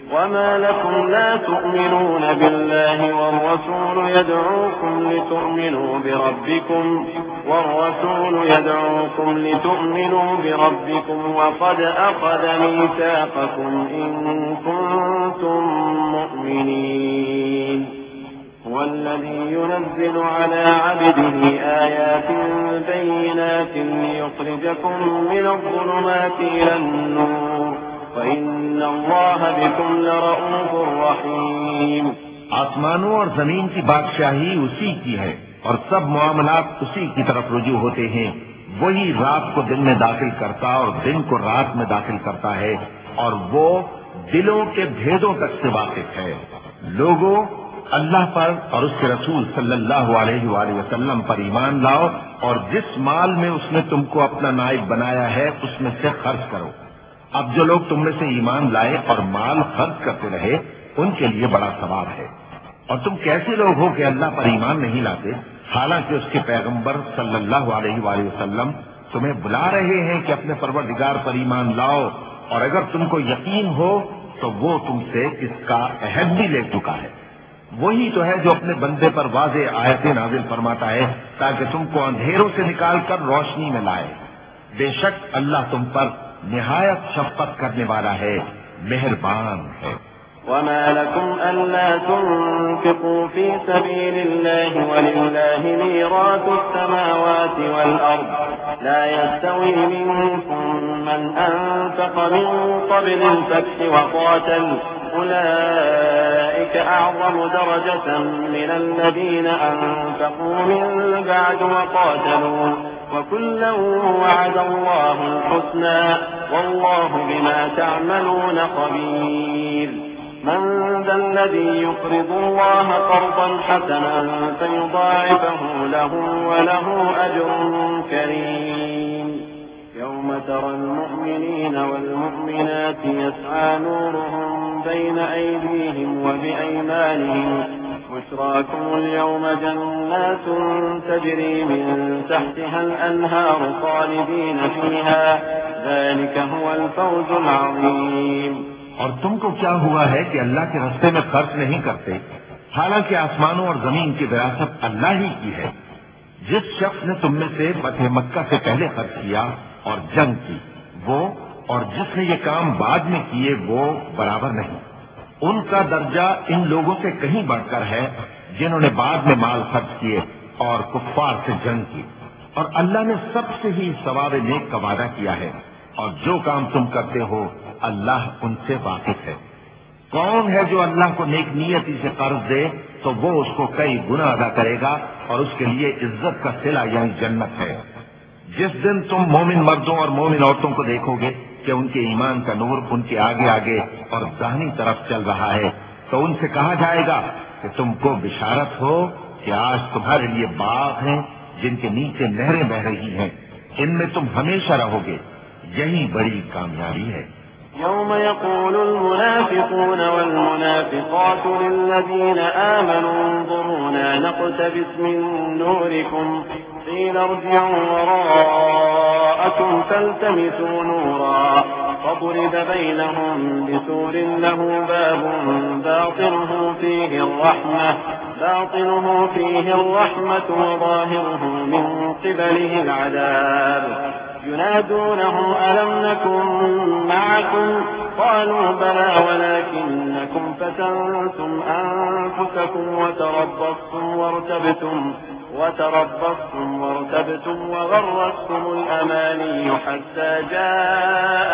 وما لكم لا تؤمنون بالله والرسول يدعوكم لتؤمنوا بربكم وقد أخذ ميثاقكم إن كنتم مؤمنين هو الذي ينزل على عبده آيات بينات ليخرجكم من الظلمات إلى النور وَإِنَّ اللَّهَ بِكُمْ لَرَءُوفٌ رَحِيمٌ۔ آسمانوں اور زمین کی بادشاہی اسی کی ہے اور سب معاملات اسی کی طرف رجوع ہوتے ہیں۔ وہی رات کو دن میں داخل کرتا اور دن کو رات میں داخل کرتا ہے، اور وہ دلوں کے بھیدوں تک سے واقف ہے۔ لوگوں، اللہ پر اور اس کے رسول صلی اللہ علیہ وآلہ وسلم پر ایمان لاؤ، اور جس مال میں اس نے تم کو اپنا نائب بنایا ہے اس میں سے خرچ کرو۔ اب جو لوگ تم میں سے ایمان لائے اور مال خرچ کرتے رہے ان کے لیے بڑا ثواب ہے۔ اور تم کیسے لوگ ہو کہ اللہ پر ایمان نہیں لاتے، حالانکہ اس کے پیغمبر صلی اللہ علیہ وآلہ وسلم تمہیں بلا رہے ہیں کہ اپنے پروردگار پر ایمان لاؤ، اور اگر تم کو یقین ہو تو وہ تم سے اس کا عہد بھی لے چکا ہے۔ وہی تو ہے جو اپنے بندے پر واضح آیتیں نازل فرماتا ہے تاکہ تم کو اندھیروں سے نکال کر روشنی میں لائے۔ بے شک اللہ تم پر نہایت شفقت کرنے والا ہے، مہربان ہے۔ وما لكم ألا تنفقوا في سبيل الله ولله ميراث السماوات والأرض لا يستوي منكم من أنفق من قبل الفتح وقاتل أولئك أعظم درجة من الذين أنفقوا من بعد وقاتلوا وكلا وعد الله الحسنى والله بما تعملون خبير۔ من ذا الذي يقرض الله قرضا حسنا فيضاعفه له وله أجر كريم۔ يوم ترى المؤمنين والمؤمنات يسعى نورهم بين أيديهم وبأيمانهم بشراكم اليوم جنات تجري من تحتها الأنهار خالدين فيها ذلك هو الفوز العظيم۔ اور تم کو کیا ہوا ہے کہ اللہ کے راستے میں خرچ نہیں کرتے، حالانکہ آسمانوں اور زمین کی وراثت اللہ ہی کی ہے۔ جس شخص نے تم میں سے فتح مکہ سے پہلے خرچ کیا اور جنگ کی، وہ اور جس نے یہ کام بعد میں کیے وہ برابر نہیں۔ ان کا درجہ ان لوگوں سے کہیں بڑھ کر ہے جنہوں نے بعد میں مال خرچ کیے اور کفار سے جنگ کی، اور اللہ نے سب سے ہی ثواب نیک کا وعدہ کیا ہے، اور جو کام تم کرتے ہو اللہ ان سے واقف ہے۔ کون ہے جو اللہ کو نیک نیتی سے قرض دے تو وہ اس کو کئی گنا ادا کرے گا، اور اس کے لیے عزت کا صلہ یعنی جنت ہے۔ جس دن تم مومن مردوں اور مومن عورتوں کو دیکھو گے کہ ان کے ایمان کا نور ان کے آگے آگے اور داہنی طرف چل رہا ہے، تو ان سے کہا جائے گا کہ تم کو بشارت ہو کہ آج تمہارے لیے باغ ہیں جن کے نیچے نہریں بہ رہی ہیں، ان میں تم ہمیشہ رہو گے، یہی بڑی کامیابی ہے۔ يوم يقول المنافقون والمنافقات للذين آمنوا انظرونا نقتبس من نوركم قيل ارجعوا وراءكم فالتمسوا نورا فضرب بينهم بسور له باب باطنه فيه الرحمة وظاهره من قبله العذاب ينادونهم ألم نكن معكم قالوا بلى ولكنكم فتنتم أنفسكم وتربصتم وغرتكم الأماني حتى جاء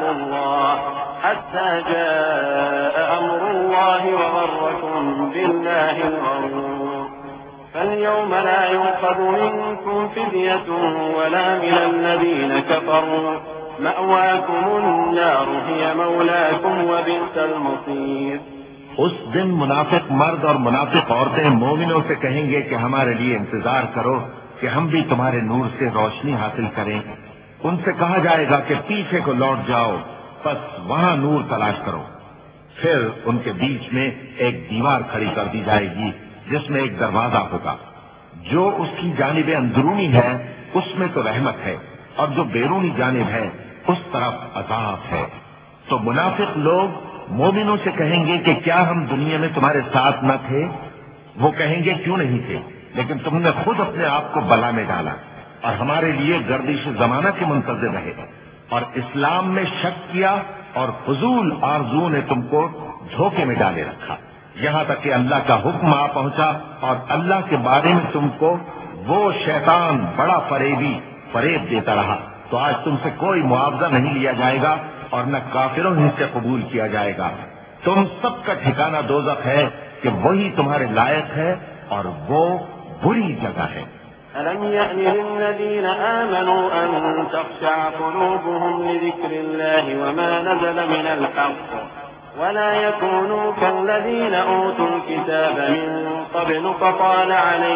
أمر الله وغركم بالله الغرور فاليوم لا يؤخذ منكم فدية ولا من الذين كفروا مأواكم النار هي مولاكم وبئس المصير۔ اس دن منافق مرد اور منافق عورتیں مومنوں سے کہیں گے کہ ہمارے لیے انتظار کرو کہ ہم بھی تمہارے نور سے روشنی حاصل کریں۔ ان سے کہا جائے گا کہ پیچھے کو لوٹ جاؤ، بس وہاں نور تلاش کرو۔ پھر ان کے بیچ میں ایک دیوار کھڑی کر دی جائے گی جس میں ایک دروازہ ہوگا، جو اس کی جانب اندرونی ہے اس میں تو رحمت ہے، اور جو بیرونی جانب ہے اس طرف عذاب ہے۔ تو منافق لوگ مومنوں سے کہیں گے کہ کیا ہم دنیا میں تمہارے ساتھ نہ تھے؟ وہ کہیں گے کیوں نہیں تھے، لیکن تم نے خود اپنے آپ کو بلا میں ڈالا اور ہمارے لیے گردش زمانہ کے منتظر رہے اور اسلام میں شک کیا اور فضول آرزو نے تم کو دھوکے میں ڈالے رکھا، یہاں تک کہ اللہ کا حکم آ پہنچا اور اللہ کے بارے میں تم کو وہ شیطان بڑا فریب دیتا رہا، تو آج تم سے کوئی معاوضہ نہیں لیا جائے گا اور نہ کافروں ہی سے قبول کیا جائے گا۔ تم سب کا ٹھکانہ دوزخ ہے کہ وہی تمہارے لائق ہے اور وہ بری جگہ ہے۔ أَلَمْ يَأْنِ لِلَّذِينَ آمَنُوا أَن تَخْشَعَ قُلُوبُهُمْ لِذِكْرِ اللَّهِ وَمَا نَزَلَ مِنَ الْحَقِّ وَلَا يَكُونُوا كَالَّذِينَ أُوتُوا الْكِتَابَ مِن قَبْلُ فَطَالَ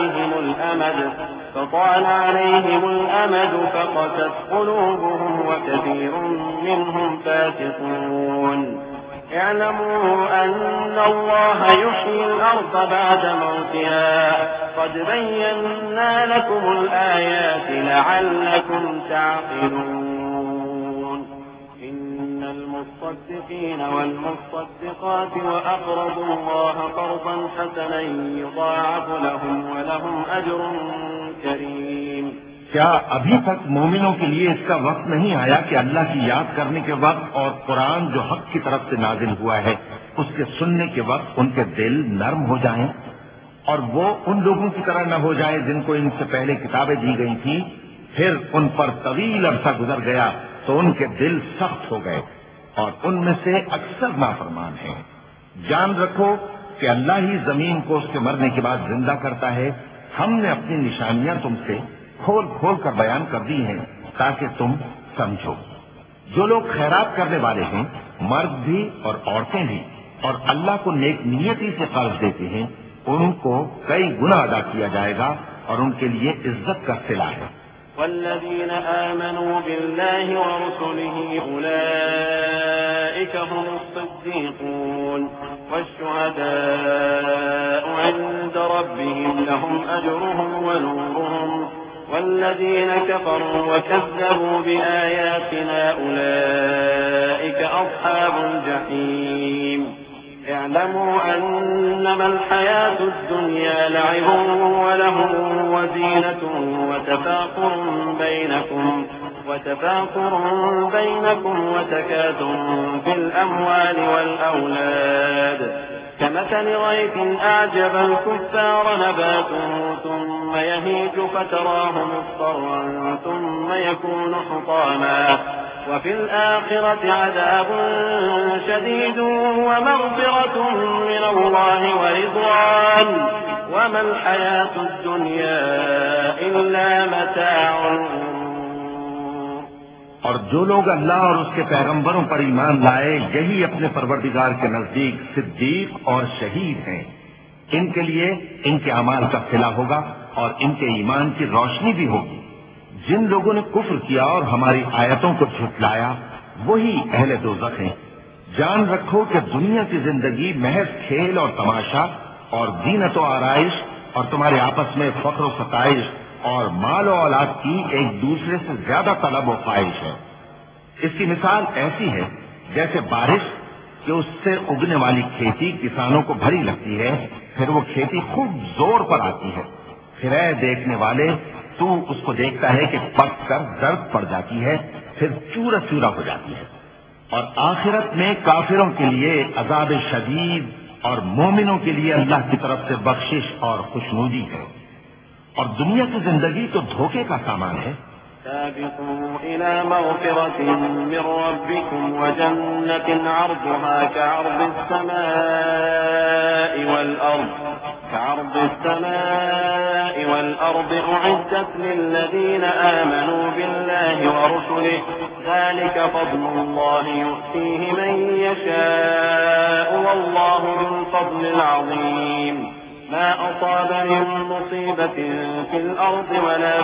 عَلَيْهِمُ الْأَمَدُ فَقَسَتْ قُلُوبُهُمْ وَكَثِيرٌ مِّنْهُمْ فَاسِقُونَ اعلموا أن الله يحيي الأرض بعد موتها قد بينا لكم الآيات لعلكم تعقلون إن المصدقين والمصدقات وأقرضوا الله قرضا حسنا يضاعف لهم ولهم أجر كريم۔ کیا ابھی تک مومنوں کے لیے اس کا وقت نہیں آیا کہ اللہ کی یاد کرنے کے وقت اور قرآن جو حق کی طرف سے نازل ہوا ہے اس کے سننے کے وقت ان کے دل نرم ہو جائیں اور وہ ان لوگوں کی طرح نہ ہو جائیں جن کو ان سے پہلے کتابیں دی گئی تھیں، پھر ان پر طویل عرصہ گزر گیا تو ان کے دل سخت ہو گئے اور ان میں سے اکثر نافرمان ہیں۔ جان رکھو کہ اللہ ہی زمین کو اس کے مرنے کے بعد زندہ کرتا ہے۔ ہم نے اپنی نشانیاں تم سے کھول کھول کر بیان کر دی ہیں تاکہ تم سمجھو۔ جو لوگ خیرات کرنے والے ہیں، مرد بھی اور عورتیں بھی، اور اللہ کو نیک نیتی سے قرض دیتے ہیں، ان کو کئی گنا ادا کیا جائے گا اور ان کے لیے عزت کا صلہ ہے۔ والذين آمنوا بالله ورسله أولئك هم الصديقون والشهداء عند ربهم لهم أجرهم ونورهم والذين كفروا وكذبوا بآياتنا أولئك أصحاب الجحيم اعلموا أنما الحياة الدنيا لعب ولهو وزينة وتفاخر بينكم وتكاثر في الأموال والأولاد كمثل غيث أعجب الكفار نباته ثم يهيج فتراه مصفرا ثم يكون حطاما وفي الآخرة عذاب شديد ومغفرة من الله ورضوان وما الحياة الدنيا إلا متاع اور جو لوگ اللہ اور اس کے پیغمبروں پر ایمان لائے یہی اپنے پروردگار کے نزدیک صدیق اور شہید ہیں۔ ان کے لیے ان کے اعمال کا صلہ ہوگا اور ان کے ایمان کی روشنی بھی ہوگی۔ جن لوگوں نے کفر کیا اور ہماری آیتوں کو جھٹلایا وہی اہل دوزخ ہیں۔ جان رکھو کہ دنیا کی زندگی محض کھیل اور تماشا اور زینت و آرائش اور تمہارے آپس میں فخر و ستائش اور مال و اولاد کی ایک دوسرے سے زیادہ طلب و خواہش ہے۔ اس کی مثال ایسی ہے جیسے بارش کہ اس سے اگنے والی کھیتی کسانوں کو بھری لگتی ہے، پھر وہ کھیتی خوب زور پر آتی ہے، پھر اے دیکھنے والے تو اس کو دیکھتا ہے کہ پک کر زرد پڑ جاتی ہے، پھر چورا چورا ہو جاتی ہے۔ اور آخرت میں کافروں کے لیے عذاب شدید اور مومنوں کے لیے اللہ کی طرف سے بخشش اور خوشنودی ہے۔ اور دنیا کی زندگی تو دھوکے کا سامان ہے۔ سابقوا إلى مغفرة من ربكم وجنة عرضها كعرض السماء والأرض أعدت للذين آمنوا بالله ورسله ذلك فضل الله يؤتيه من يشاء والله ذو الفضل العظيم ما أصاب من مصيبة في الأرض ولا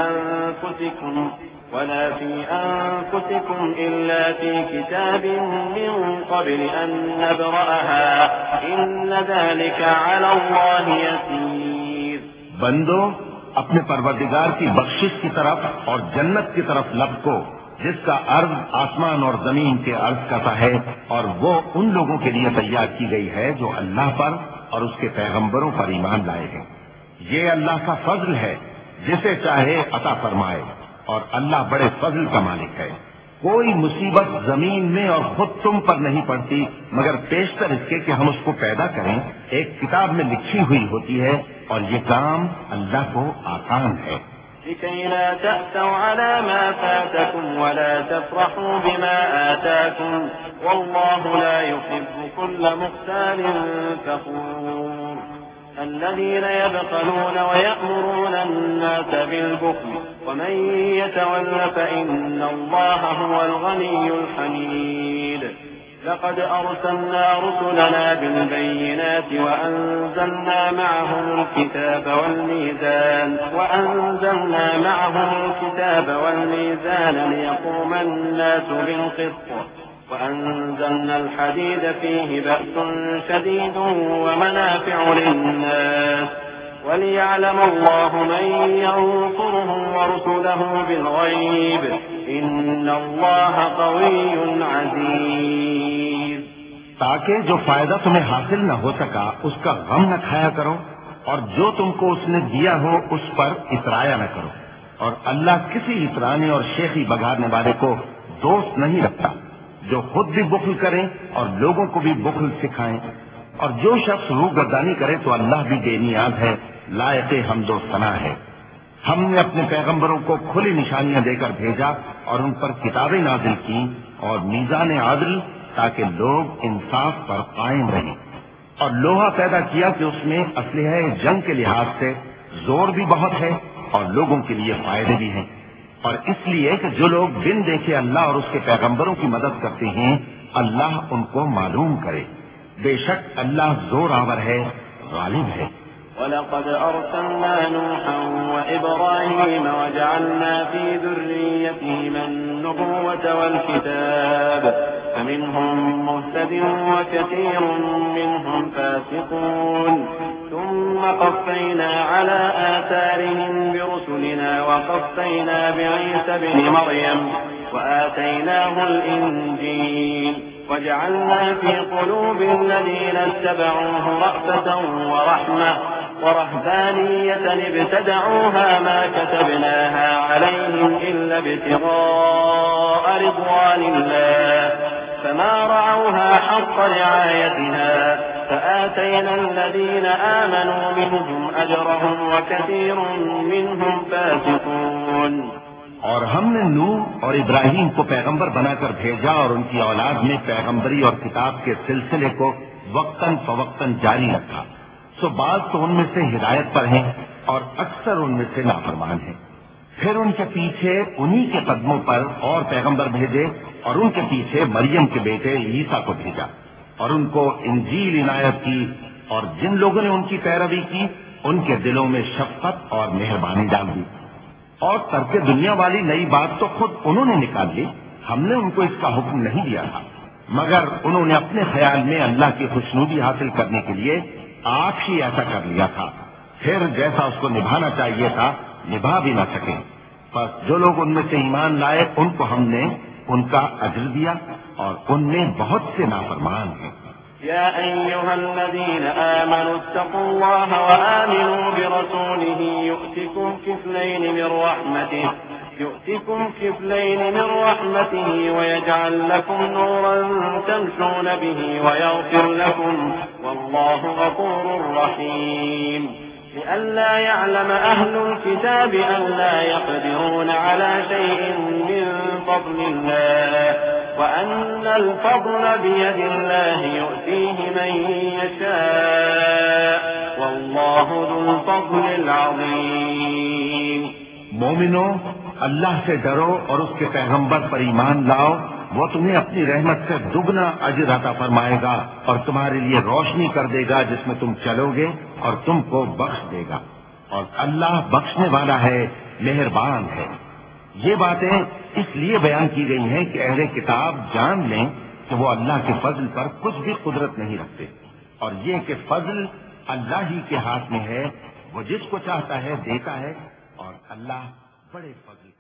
في أنفسكم إلا في كتاب من قبل أن نبرأها إن ذلك على الله يسير۔ بندو اپنے پروردگار کی بخشش کی طرف اور جنت کی طرف لب کو جس کا عرض آسمان اور زمین کے عرض کا سا ہے، اور وہ ان لوگوں کے لیے تیار کی گئی ہے جو اللہ پر اور اس کے پیغمبروں پر ایمان لائے ہیں۔ یہ اللہ کا فضل ہے، جسے چاہے عطا فرمائے، اور اللہ بڑے فضل کا مالک ہے۔ کوئی مصیبت زمین میں اور خود تم پر نہیں پڑتی مگر پیشتر اس کے کہ ہم اس کو پیدا کریں، ایک کتاب میں لکھی ہوئی ہوتی ہے، اور یہ کام اللہ کو آسان ہے۔ لكي لا تأسوا على ما فاتكم ولا تفرحوا بما آتاكم والله لا يحب كل مختال فخور الذين يبخلون ويأمرون الناس بالبخل ومن يتول فإن الله هو الغني الحميد لقد أرسلنا رسلنا بالبينات وأنزلنا معهم الكتاب والميزان ليقوم الناس بالقسط وأنزلنا الحديد فيه بأس شديد ومنافع للناس وليعلم الله من ينصره ورسله بالغيب إن الله قوي عزيز۔ تاکہ جو فائدہ تمہیں حاصل نہ ہو سکا اس کا غم نہ کھایا کرو، اور جو تم کو اس نے دیا ہو اس پر اترایا نہ کرو، اور اللہ کسی اترانے اور شیخی بگاڑنے والے کو دوست نہیں رکھتا، جو خود بھی بخل کریں اور لوگوں کو بھی بخل سکھائیں، اور جو شخص روح گردانی کرے تو اللہ بھی بے نیاز ہے، لائق حمد و ثنا ہے۔ ہم نے اپنے پیغمبروں کو کھلی نشانیاں دے کر بھیجا اور ان پر کتابیں نازل کی اور میزان عدل، تاکہ لوگ انصاف پر قائم رہیں، اور لوہا پیدا کیا کہ اس میں اسلحہ جنگ کے لحاظ سے زور بھی بہت ہے اور لوگوں کے لیے فائدے بھی ہیں، اور اس لیے کہ جو لوگ بن دیکھے اللہ اور اس کے پیغمبروں کی مدد کرتے ہیں اللہ ان کو معلوم کرے، بے شک اللہ زور آور ہے، غالب ہے۔ وَلَقَدْ أَرْسَلْنَا نُوحًا وَإِبْرَاهِيمَ وَجَعَلْنَا فِي ذُرِّيَّتِهِمَا النُّبُوَّةَ وَالْكِتَابَ فَمِنْهُم مُّهْتَدٍ وَكَثِيرٌ مِّنْهُمْ فَاسِقُونَ ثُمَّ قَفَّيْنَا عَلَىٰ آثَارِهِم بِرُسُلِنَا وَقَفَّيْنَا بِعِيسَى ابْنِ مَرْيَمَ وَآتَيْنَاهُ الْإِنجِيلَ وجعلنا في قلوب الذين اتبعوه رأفة ورحمة ورهبانية ابتدعوها ما كتبناها عليهم إلا ابتغاء رضوان الله فما رعوها حق رعايتها فآتينا الذين آمنوا منهم أجرهم وكثير منهم فاسقون۔ اور ہم نے نوح اور ابراہیم کو پیغمبر بنا کر بھیجا اور ان کی اولاد میں پیغمبری اور کتاب کے سلسلے کو وقتاً فوقتاً جاری رکھا، سو بعض تو ان میں سے ہدایت پر ہیں اور اکثر ان میں سے نافرمان ہیں۔ پھر ان کے پیچھے انہی کے قدموں پر اور پیغمبر بھیجے، اور ان کے پیچھے مریم کے بیٹے عیسیٰ کو بھیجا اور ان کو انجیل عنایت کی، اور جن لوگوں نے ان کی پیروی کی ان کے دلوں میں شفقت اور مہربانی ڈال دی۔ اور ترک دنیا والی نئی بات تو خود انہوں نے نکال لی، ہم نے ان کو اس کا حکم نہیں دیا تھا، مگر انہوں نے اپنے خیال میں اللہ کی خوشنودی حاصل کرنے کے لیے آپ ہی ایسا کر لیا تھا، پھر جیسا اس کو نبھانا چاہیے تھا نبھا بھی نہ سکے۔ بس جو لوگ ان میں سے ایمان لائے ان کو ہم نے ان کا اجر دیا، اور ان میں بہت سے نافرمان ہیں۔ يا أيها الذين آمنوا اتقوا الله وآمنوا برسوله يؤتكم كفلين من رحمته ويجعل لكم نورا تمشون به ويغفر لكم والله غفور رحيم لئلا يعلم أهل الكتاب ألا يقدرون على شيء من فضل الله وأن الفضل بيد الله يؤتيه من يشاء والله ذو الفضل العظيم۔ مومنو، اللہ سے ڈرو اور اس کے پیغمبر پر ایمان لاؤ، وہ تمہیں اپنی رحمت سے دگنا اجر عطا فرمائے گا اور تمہارے لیے روشنی کر دے گا جس میں تم چلو گے اور تم کو بخش دے گا، اور اللہ بخشنے والا ہے، مہربان ہے۔ یہ باتیں اس لیے بیان کی گئی ہیں کہ اہل کتاب جان لیں کہ وہ اللہ کے فضل پر کچھ بھی قدرت نہیں رکھتے، اور یہ کہ فضل اللہ ہی کے ہاتھ میں ہے، وہ جس کو چاہتا ہے دیتا ہے، اور اللہ بڑے فضل